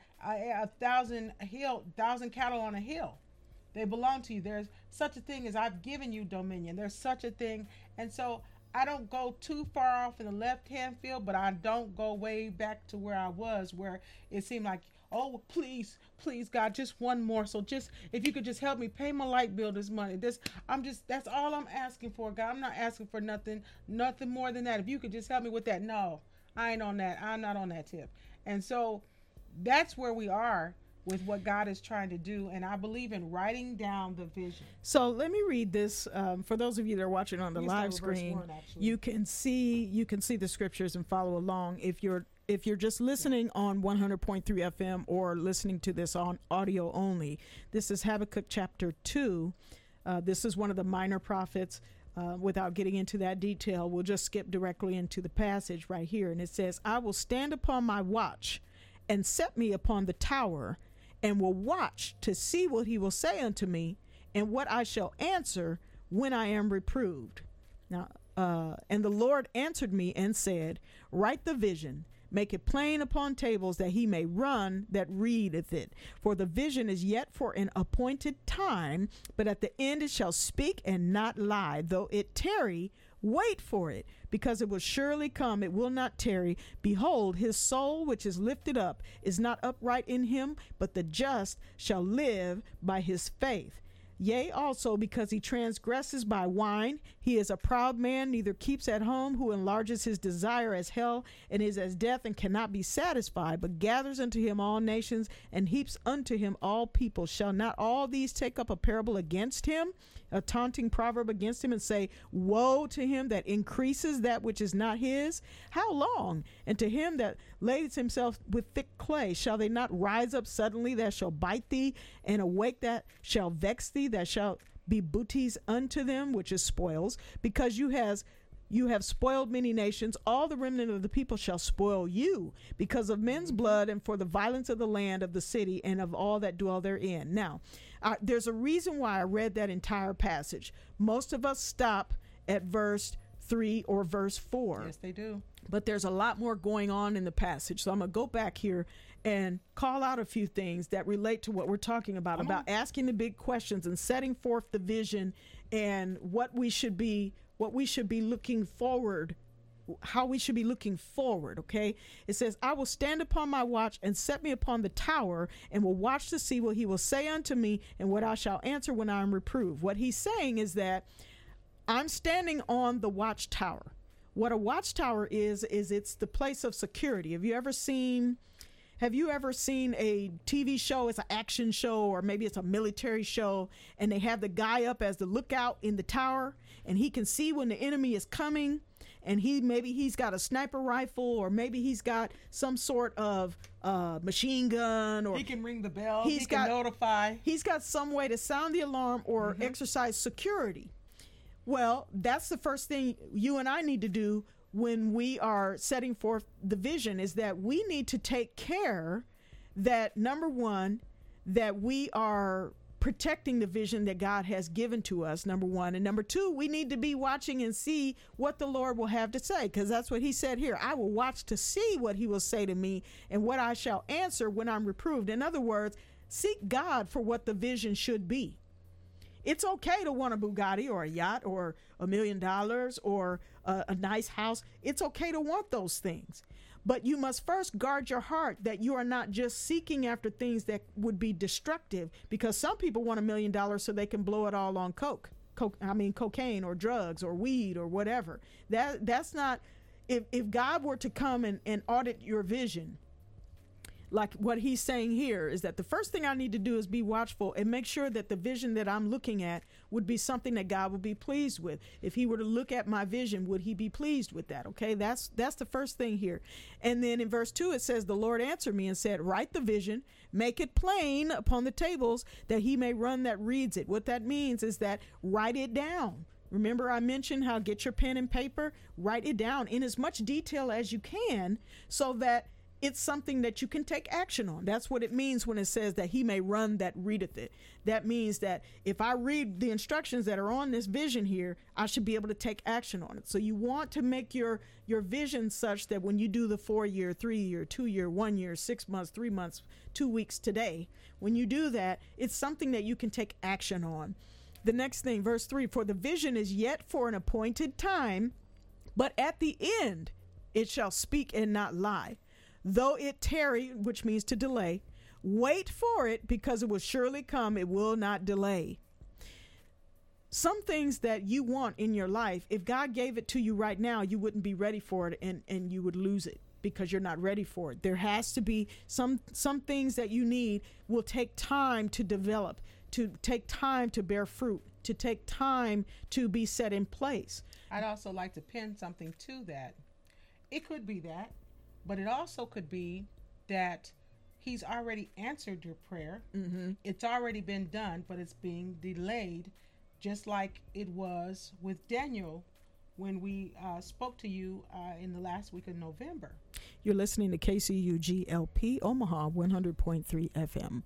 1,000 cattle on a hill, they belong to you. There's such a thing as I've given you dominion. There's such a thing. And so I don't go too far off in the left-hand field, but I don't go way back to where I was, where it seemed like, oh, please, God, just one more. So just, if you could just help me pay my light bill this month. That's all I'm asking for, God. I'm not asking for nothing more than that. If you could just help me with that. No, I ain't on that. I'm not on that tip. And so that's where we are with what God is trying to do. And I believe in writing down the vision. So let me read this. For those of you that are watching on the live screen, you can see the scriptures and follow along. If you're just listening on 100.3 FM or listening to this on audio only, this is Habakkuk chapter 2. This is one of the minor prophets. Without getting into that detail, we'll just skip directly into the passage right here. And it says, I will stand upon my watch and set me upon the tower, and will watch to see what he will say unto me, and what I shall answer when I am reproved. Now, and the Lord answered me and said, write the vision, make it plain upon tables, that he may run that readeth it. For the vision is yet for an appointed time, but at the end it shall speak and not lie. Though it tarry, wait for it, because it will surely come, it will not tarry. Behold, his soul which is lifted up is not upright in him, but the just shall live by his faith. Yea, also because he transgresses by wine, he is a proud man, neither keeps at home, who enlarges his desire as hell, and is as death, and cannot be satisfied, but gathers unto him all nations, and heaps unto him all people. Shall not all these take up a parable against him, a taunting proverb against him, and say, woe to him that increases that which is not his? How long? And to him that lays himself with thick clay, shall they not rise up suddenly that shall bite thee, and awake that shall vex thee, that shall be booties unto them, which is spoils, because you You have spoiled many nations. All the remnant of the people shall spoil you because of men's blood and for the violence of the land of the city and of all that dwell therein. Now, there's a reason why I read that entire passage. Most of us stop at verse 3 or verse 4. Yes, they do. But there's a lot more going on in the passage. So I'm going to go back here and call out a few things that relate to what we're talking about asking the big questions and setting forth the vision and what we should be looking forward, how we should be looking forward. Okay. It says, I will stand upon my watch and set me upon the tower and will watch to see what he will say unto me and what I shall answer when I am reproved. What he's saying is that I'm standing on the watchtower. What a watchtower is it's the place of security. Have you ever seen a TV show? It's an action show, or maybe it's a military show, and they have the guy up as the lookout in the tower, and he can see when the enemy is coming, and he's got a sniper rifle, or maybe he's got some sort of machine gun, or he can ring the bell, he can notify. He's got some way to sound the alarm or exercise security. Well, that's the first thing you and I need to do when we are setting forth the vision, is that we need to take care that, number one, that we are protecting the vision that God has given to us, number one. And number two, we need to be watching and see what the Lord will have to say, because that's what he said here. I will watch to see what he will say to me and what I shall answer when I'm reproved. In other words, seek God for what the vision should be. It's okay to want a Bugatti or a yacht or $1 million or a nice house. It's okay to want those things. But you must first guard your heart that you are not just seeking after things that would be destructive, because some people want $1 million so they can blow it all on cocaine or drugs or weed or whatever. That's not, if God were to come and audit your vision, like what he's saying here, is that the first thing I need to do is be watchful and make sure that the vision that I'm looking at would be something that God would be pleased with. If he were to look at my vision, would he be pleased with that? Okay, that's the first thing here. And then in verse 2, it says, the Lord answered me and said, write the vision, make it plain upon the tables, that he may run that reads it. What that means is that write it down. Remember, I mentioned how get your pen and paper, write it down in as much detail as you can, so that it's something that you can take action on. That's what it means when it says that he may run that readeth it. That means that if I read the instructions that are on this vision here, I should be able to take action on it. So you want to make your vision such that when you do the 4-year, 3-year, 2-year, 1 year, 6 months, 3 months, 2 weeks today, when you do that, it's something that you can take action on. The next thing, verse 3, for the vision is yet for an appointed time, but at the end it shall speak and not lie. Though it tarry, which means to delay, wait for it, because it will surely come. It will not delay. Some things that you want in your life, if God gave it to you right now, you wouldn't be ready for it, and you would lose it because you're not ready for it. There has to be some things that you need will take time to develop, to take time to bear fruit, to take time to be set in place. I'd also like to pin something to that. It could be that. But it also could be that he's already answered your prayer. Mm-hmm. It's already been done, but it's being delayed, just like it was with Daniel when we spoke to you in the last week of November. You're listening to KCUG-LP Omaha 100.3 FM.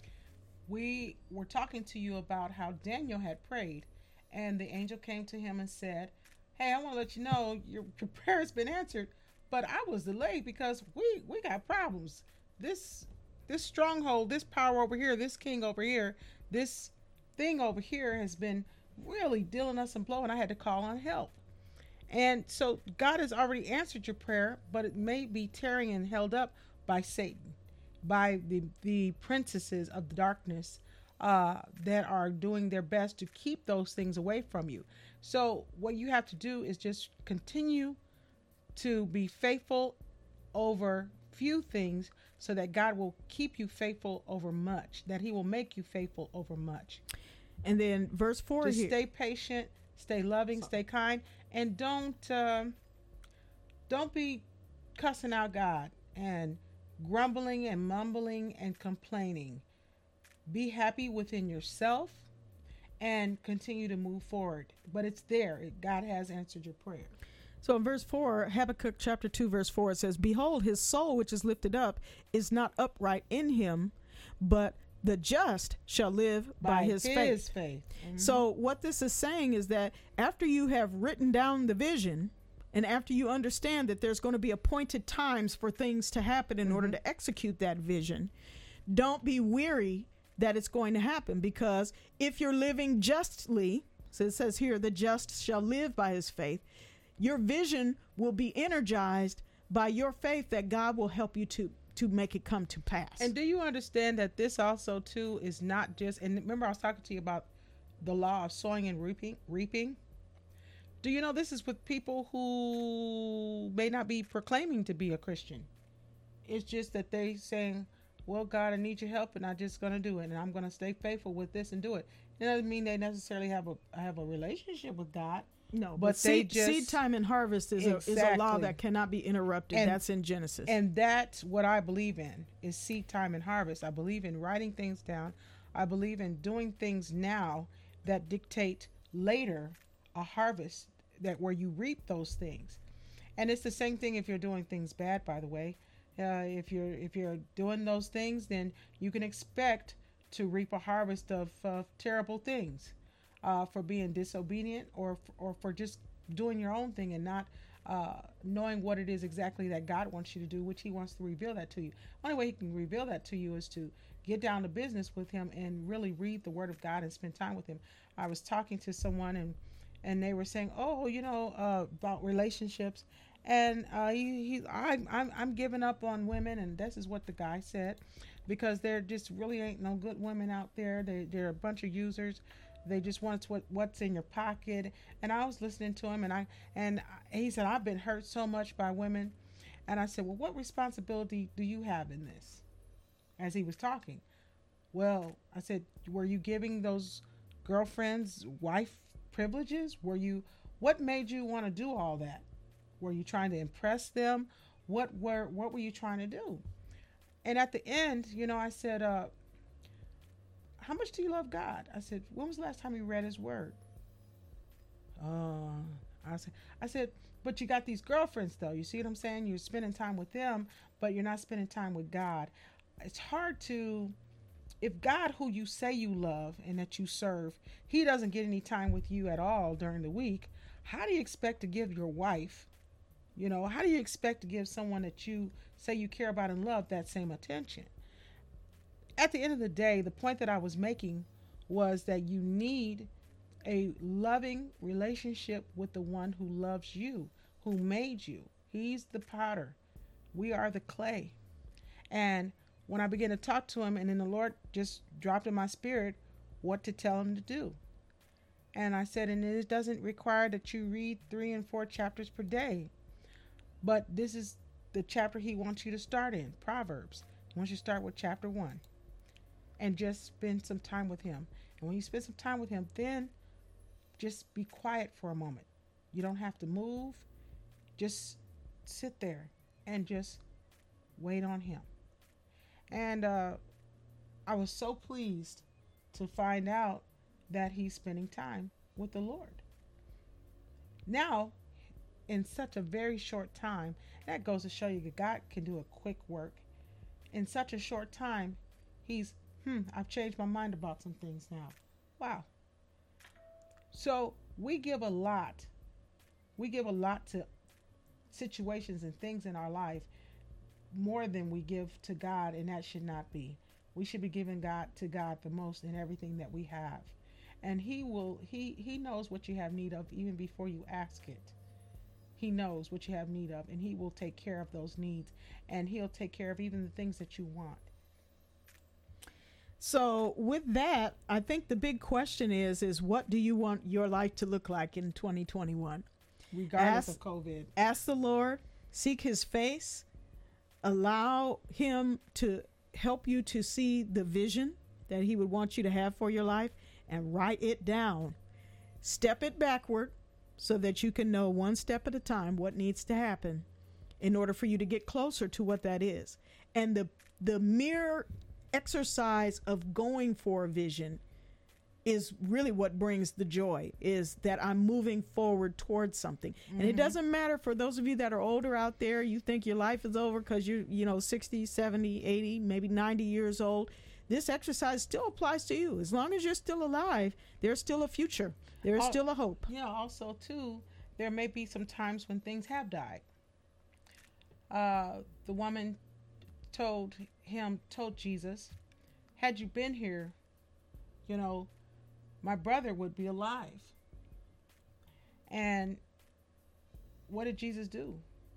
We were talking to you about how Daniel had prayed, and the angel came to him and said, hey, I want to let you know your prayer has been answered. But I was delayed because we got problems. This stronghold, this power over here, this king over here, this thing over here has been really dealing us some blow, and I had to call on help. And so God has already answered your prayer, but it may be tearing and held up by Satan, by the princesses of the darkness that are doing their best to keep those things away from you. So what you have to do is just continue to be faithful over few things, so that God will keep you faithful over much, that he will make you faithful over much. And then verse 4 just here. Stay patient, stay loving, stay kind, and don't be cussing out God and grumbling and mumbling and complaining. Be happy within yourself and continue to move forward. But it's there. God has answered your prayer. So in verse 4, Habakkuk chapter 2, verse 4, it says, "Behold, his soul which is lifted up is not upright in him, but the just shall live by his faith." Mm-hmm. So what this is saying is that after you have written down the vision, and after you understand that there's going to be appointed times for things to happen in order to execute that vision, don't be weary that it's going to happen, because if you're living justly, so it says here, the just shall live by his faith, your vision will be energized by your faith that God will help you to make it come to pass. And do you understand that this also too is not just, and remember I was talking to you about the law of sowing and reaping. Do you know this is with people who may not be proclaiming to be a Christian? It's just that they saying, well, God, I need your help, and I'm just going to do it, and I'm going to stay faithful with this and do it. It doesn't mean they necessarily have a relationship with God. No, but seed time and harvest is a law that cannot be interrupted. And that's in Genesis. And that's what I believe in, is seed time and harvest. I believe in writing things down. I believe in doing things now that dictate later a harvest where you reap those things. And it's the same thing if you're doing things bad, by the way. If you're doing those things, then you can expect to reap a harvest of terrible things. For being disobedient or for just doing your own thing and not knowing what it is exactly that God wants you to do, which he wants to reveal that to you. The only way he can reveal that to you is to get down to business with him and really read the word of God and spend time with him. I was talking to someone and they were saying, about relationships. And I'm giving up on women, and this is what the guy said, because there just really ain't no good women out there. They're a bunch of users. They just want what's in your pocket. And I was listening to him, and he said, I've been hurt so much by women. And I said, well, what responsibility do you have in this? As he was talking. Well, I said, were you giving those girlfriends wife privileges? What made you want to do all that? Were you trying to impress them? What were you trying to do? And at the end, I said, how much do you love God? I said, when was the last time you read his word? I said, but you got these girlfriends though. You see what I'm saying? You're spending time with them, but you're not spending time with God. It's hard if God, who you say you love and that you serve, he doesn't get any time with you at all during the week. How do you expect to give your wife, how do you expect to give someone that you say you care about and love that same attention? At the end of the day, the point that I was making was that you need a loving relationship with the one who loves you, who made you. He's the potter. We are the clay. And when I began to talk to him, and then the Lord just dropped in my spirit what to tell him to do. And I said, and it doesn't require that you read 3 and 4 chapters per day. But this is the chapter he wants you to start in, Proverbs. He wants you to start with chapter 1. And just spend some time with him. And when you spend some time with him, then just be quiet for a moment. You don't have to move. Just sit there and just wait on him. And I was so pleased to find out that he's spending time with the Lord. Now, in such a very short time, that goes to show you that God can do a quick work. In such a short time, he's I've changed my mind about some things now. Wow. So we give a lot. We give a lot to situations and things in our life more than we give to God, and that should not be. We should be giving to God the most in everything that we have. And he knows what you have need of even before you ask it. He knows what you have need of, and he will take care of those needs, and he'll take care of even the things that you want. So with that, I think the big question is what do you want your life to look like in 2021? Regardless of COVID. Ask the Lord, seek his face, allow him to help you to see the vision that he would want you to have for your life, and write it down. Step it backward so that you can know one step at a time what needs to happen in order for you to get closer to what that is. And the mere exercise of going for a vision is really what brings the joy, is that I'm moving forward towards something. And it doesn't matter for those of you that are older out there, you think your life is over because you're 60, 70, 80, maybe 90 years old. This exercise still applies to you. As long as you're still alive, there's still a future. There's still a hope. Yeah, also, too, there may be some times when things have died. The woman told Jesus, had you been here, my brother would be alive. And what did Jesus do?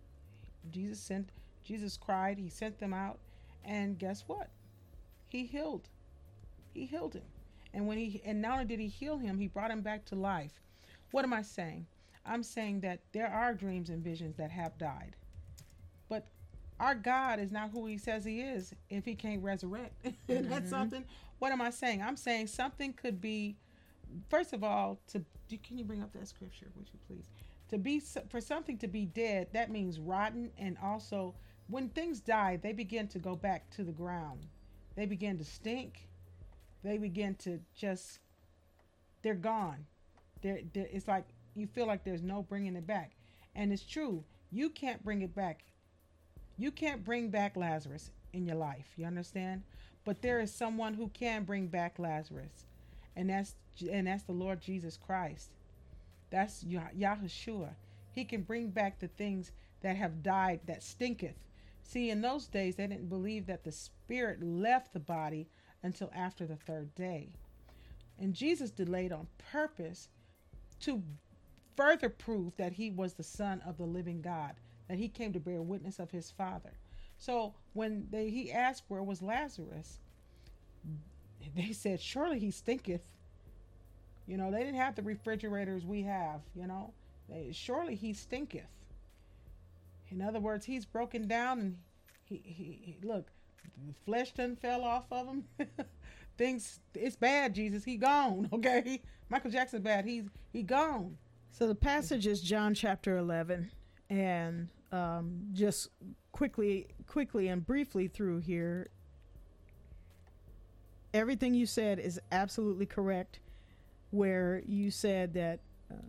Jesus cried. He sent them out. And guess what? He healed him. And not only did he heal him, he brought him back to life. What am I saying? I'm saying that there are dreams and visions that have died. But our God is not who he says he is if he can't resurrect. That's something. What am I saying? I'm saying something could be, first of all, can you bring up that scripture, would you please? For something to be dead, that means rotten. And also, when things die, they begin to go back to the ground. They begin to stink. They begin to they're gone. It's like you feel like there's no bringing it back. And it's true. You can't bring it back. You can't bring back Lazarus in your life. You understand? But there is someone who can bring back Lazarus. And that's the Lord Jesus Christ. That's Yahushua. He can bring back the things that have died, that stinketh. See, in those days, they didn't believe that the spirit left the body until after the third day. And Jesus delayed on purpose to further prove that he was the Son of the living God, that he came to bear witness of his Father. So when he asked where was Lazarus, they said, surely he stinketh. They didn't have the refrigerators we have, surely he stinketh. In other words, he's broken down, and he look, the flesh done fell off of him. It's bad, Jesus. He gone, okay? Michael Jackson's bad. He gone. So the passage is John chapter 11, and just quickly and briefly through here, everything you said is absolutely correct, where you said that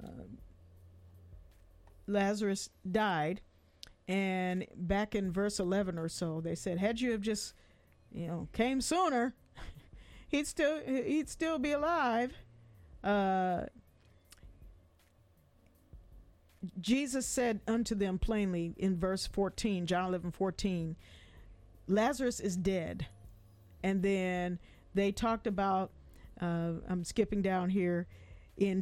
Lazarus died. And back in verse 11 or so, they said, had you have just, came sooner, he'd still be alive. Jesus said unto them plainly in verse 14, John 11:14, Lazarus is dead. And then they talked about, I'm skipping down here, in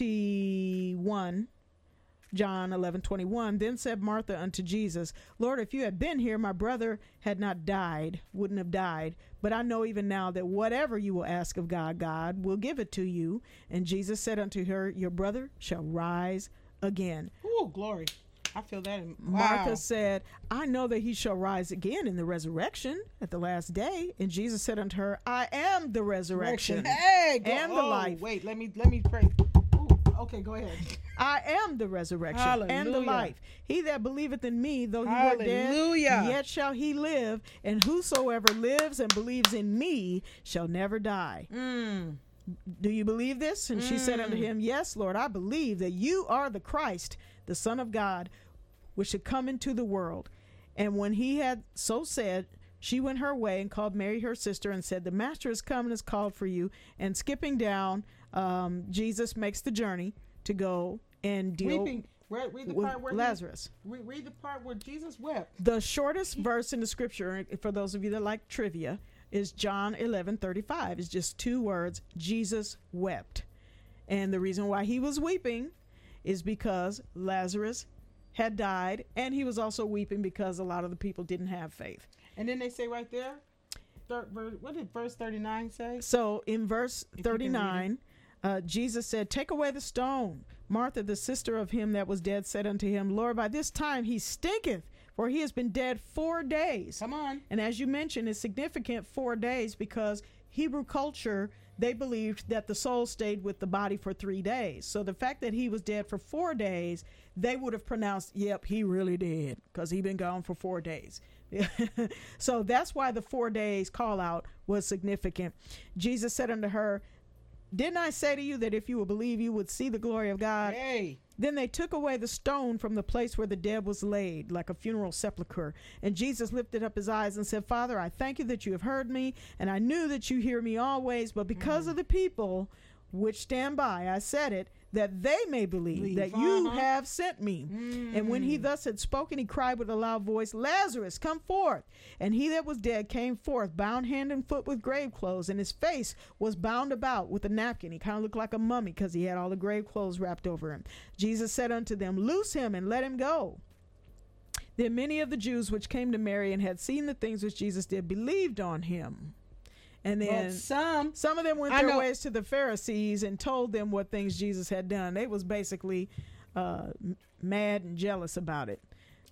21, John 11:21, then said Martha unto Jesus, Lord, if you had been here, my brother wouldn't have died. But I know even now that whatever you will ask of God, God will give it to you. And Jesus said unto her, your brother shall rise again. Oh, glory. I feel that. Wow. Martha said, I know that he shall rise again in the resurrection at the last day. And Jesus said unto her, I am the resurrection and the life. Wait, let me pray. Okay, go ahead. I am the resurrection and the life. He that believeth in me, though he were dead, yet shall he live. And whosoever lives and believes in me shall never die. Do you believe this? And she said unto him, yes, Lord, I believe that you are the Christ, the Son of God, which should come into the world. And when he had so said, she went her way and called Mary her sister and said, the master is come and has called for you. And skipping down, Jesus makes the journey to go and deal read the with part where Lazarus. Read the part where Jesus wept. The shortest verse in the scripture, for those of you that like trivia, is John 11:35. It's just 2 words, Jesus wept. And the reason why he was weeping is because Lazarus had died, and he was also weeping because a lot of the people didn't have faith. And then they say right there, what did verse 39 say? So in verse 39, Jesus said, take away the stone. Martha, the sister of him that was dead, said unto him, Lord, by this time he stinketh, for he has been dead 4 days. Come on. And as you mentioned, it's significant 4 days because Hebrew culture, they believed that the soul stayed with the body for 3 days. So the fact that he was dead for 4 days, they would have pronounced, yep, he really did, because he been gone for 4 days. So that's why the 4 days call out was significant. Jesus said unto her, Didn't I say to you that if you would believe, you would see the glory of God? Hey. Then they took away the stone from the place where the dead was laid, like a funeral sepulchre. And Jesus lifted up his eyes and said, Father, I thank you that you have heard me, and I knew that you hear me always, but because of the people which stand by, I said it, that they may believe that you have sent me. And when he thus had spoken, he cried with a loud voice, Lazarus, come forth. And he that was dead came forth, bound hand and foot with grave clothes, and his face was bound about with a napkin. He kind of looked like a mummy because he had all the grave clothes wrapped over him. Jesus said unto them, Loose him and let him go. Then many of the Jews which came to Mary and had seen the things which Jesus did believed on him. And then some of them went their ways to the Pharisees and told them what things Jesus had done. They was basically mad and jealous about it.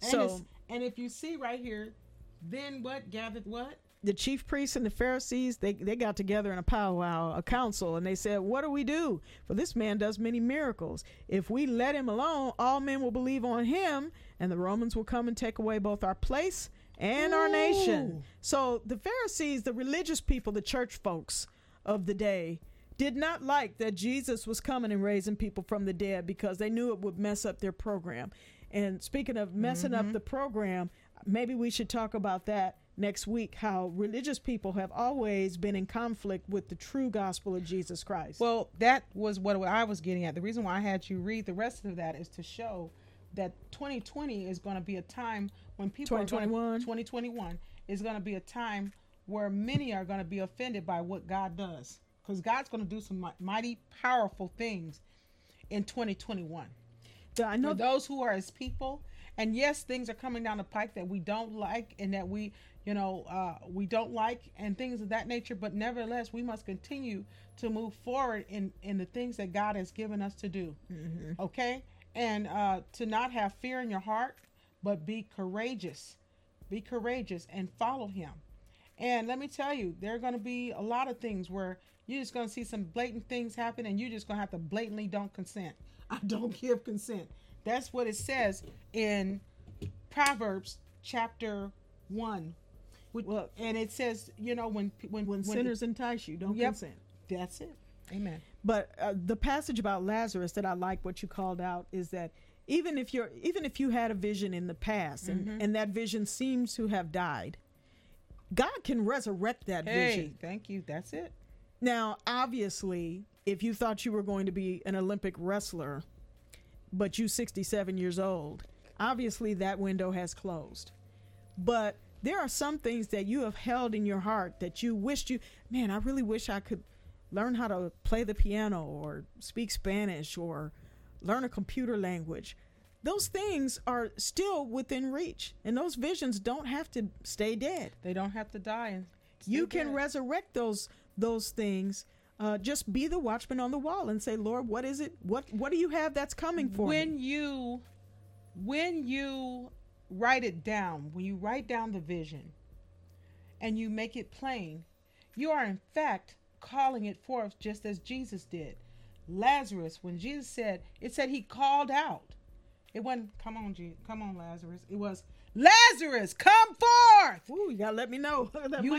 And if you see right here, then what gathered what? The chief priests and the Pharisees, they got together in a powwow, a council, and they said, what do we do? For this man does many miracles. If we let him alone, all men will believe on him, and the Romans will come and take away both our place and our nation. So the Pharisees, the religious people, the church folks of the day, did not like that Jesus was coming and raising people from the dead because they knew it would mess up their program. And speaking of messing up the program, maybe we should talk about that next week, how religious people have always been in conflict with the true gospel of Jesus Christ. Well, that was what I was getting at. The reason why I had you read the rest of that is to show that 2020 is going to be a time when people 2021 is going to be a time where many are going to be offended by what God does, because God's going to do some mighty powerful things in 2021. I know for those who are his people, and yes, things are coming down the pike that we don't like and that we don't like and things of that nature, but nevertheless we must continue to move forward in the things that God has given us to do. Okay? And to not have fear in your heart, but be courageous and follow him. And let me tell you, there are going to be a lot of things where you're just going to see some blatant things happen, and you're just going to have to blatantly don't consent. I don't give consent. That's what it says in Proverbs chapter 1. Well, and it says, when sinners entice you, don't consent. That's it. Amen. But the passage about Lazarus that I like what you called out is that even if you had a vision in the past and that vision seems to have died, God can resurrect that vision. Thank you. That's it. Now, obviously, if you thought you were going to be an Olympic wrestler, but you're 67 years old, obviously that window has closed. But there are some things that you have held in your heart that you wished I really wish I could learn how to play the piano or speak Spanish or learn a computer language. Those things are still within reach, and those visions don't have to stay dead. They don't have to die. And you can resurrect those things. Just be the watchman on the wall and say, Lord, what is it? What do you have that's coming for me? When you write it down, when you write down the vision and you make it plain, you are in fact calling it forth just as Jesus did. Lazarus, when Jesus said, it said he called out. It wasn't, come on, Lazarus. It was, Lazarus, come forth. Ooh, you gotta let me know. You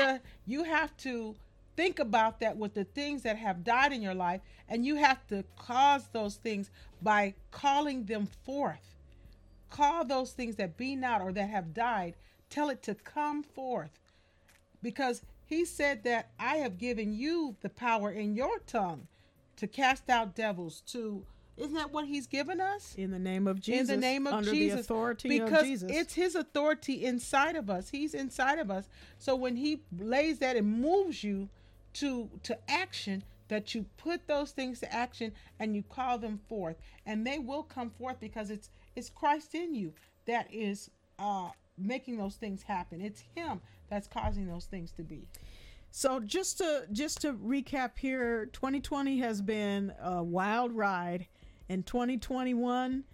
have to think about that with the things that have died in your life, and you have to cause those things by calling them forth. Call those things that be not or that have died, tell it to come forth. Because he said that I have given you the power in your tongue to cast out devils, isn't that what he's given us? In the name of Jesus. In the name of under Jesus. The authority because of Jesus. It's his authority inside of us. He's inside of us. So when he lays that and moves you to action, that you put those things to action and you call them forth. And they will come forth because it's Christ in you that is making those things happen. It's him that's causing those things to be. So just to recap here, 2020 has been a wild ride, and 2021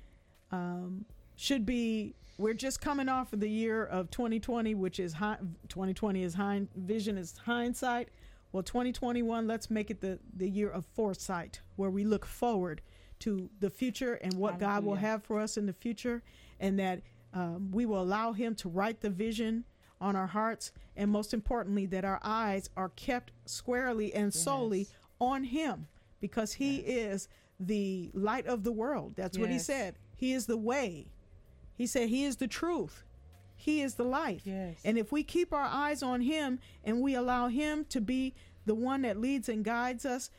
should be. We're just coming off of the year of 2020, which is 2020 is vision is hindsight. Well, 2021, let's make it the year of foresight, where we look forward to the future and what God will have for us in the future, and that we will allow him to write the vision on our hearts, and most importantly, that our eyes are kept squarely and solely on him, because he is the light of the world. That's what he said. He is the way. He said he is the truth. He is the life. Yes. And if we keep our eyes on him and we allow him to be the one that leads and guides us,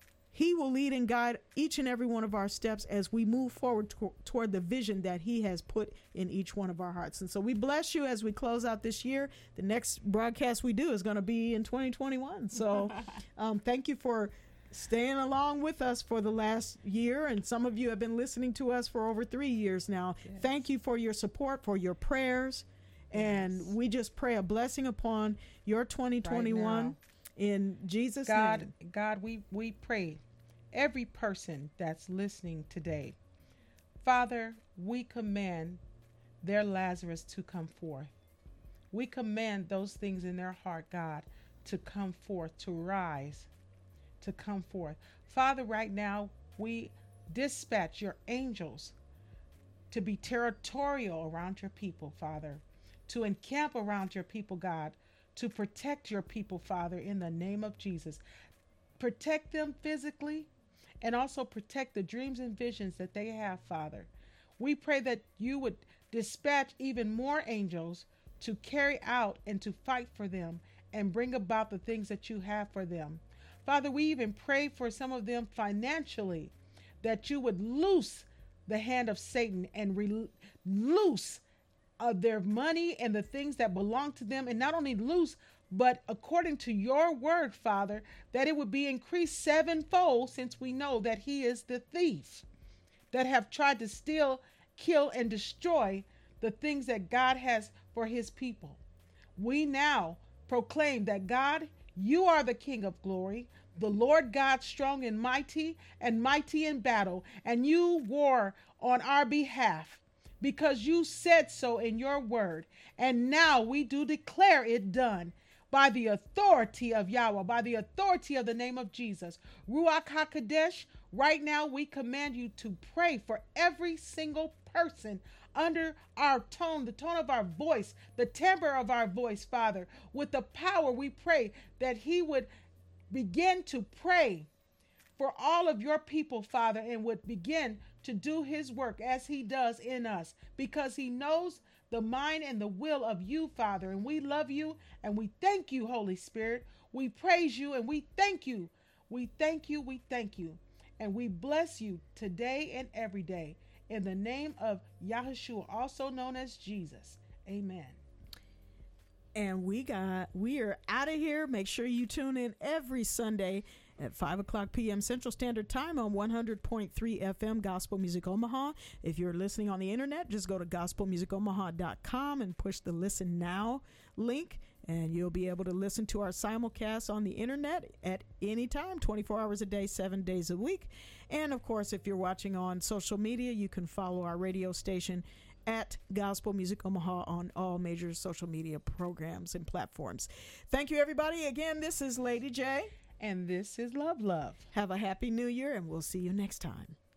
he will lead and guide each and every one of our steps as we move forward toward the vision that he has put in each one of our hearts. And so we bless you as we close out this year. The next broadcast we do is going to be in 2021. So thank you for staying along with us for the last year. And some of you have been listening to us for over 3 years now. Yes. Thank you for your support, for your prayers. And we just pray a blessing upon your 2021 right in Jesus' name. God, we pray every person that's listening today. Father, we command their Lazarus to come forth. We command those things in their heart, God, to come forth, to rise, to come forth. Father, right now, we dispatch your angels to be territorial around your people, Father, to encamp around your people, God, to protect your people, Father, in the name of Jesus. Protect them physically and also protect the dreams and visions that they have, Father. We pray that you would dispatch even more angels to carry out and to fight for them and bring about the things that you have for them. Father, we even pray for some of them financially, that you would loose the hand of Satan and loose their money and the things that belong to them, and not only loose, but according to your word, Father, that it would be increased sevenfold, since we know that he is the thief that have tried to steal, kill, and destroy the things that God has for his people. We now proclaim that, God, you are the King of glory, the Lord God, strong and mighty in battle, and you war on our behalf, because you said so in your word. And now we do declare it done by the authority of Yahweh, by the authority of the name of Jesus. Ruach HaKodesh, right now we command you to pray for every single person under our tone, the tone of our voice, the timbre of our voice, Father. With the power, we pray that he would begin to pray for all of your people, Father, and would begin to do his work as he does in us, because he knows the mind and the will of you, Father. And we love you and we thank you, Holy Spirit. We praise you and we thank you. We thank you. We thank you. And we bless you today and every day in the name of Yahushua, also known as Jesus. Amen. And we are out of here. Make sure you tune in every Sunday at 5:00 p.m. Central Standard Time on 100.3 FM Gospel Music Omaha. If you're listening on the internet, just go to gospelmusicomaha.com and push the Listen Now link, and you'll be able to listen to our simulcast on the internet at any time, 24 hours a day, 7 days a week. And of course, if you're watching on social media, you can follow our radio station at Gospel Music Omaha on all major social media programs and platforms. Thank you, everybody. Again, this is Lady J. And this is Love Love. Have a happy new year, and we'll see you next time.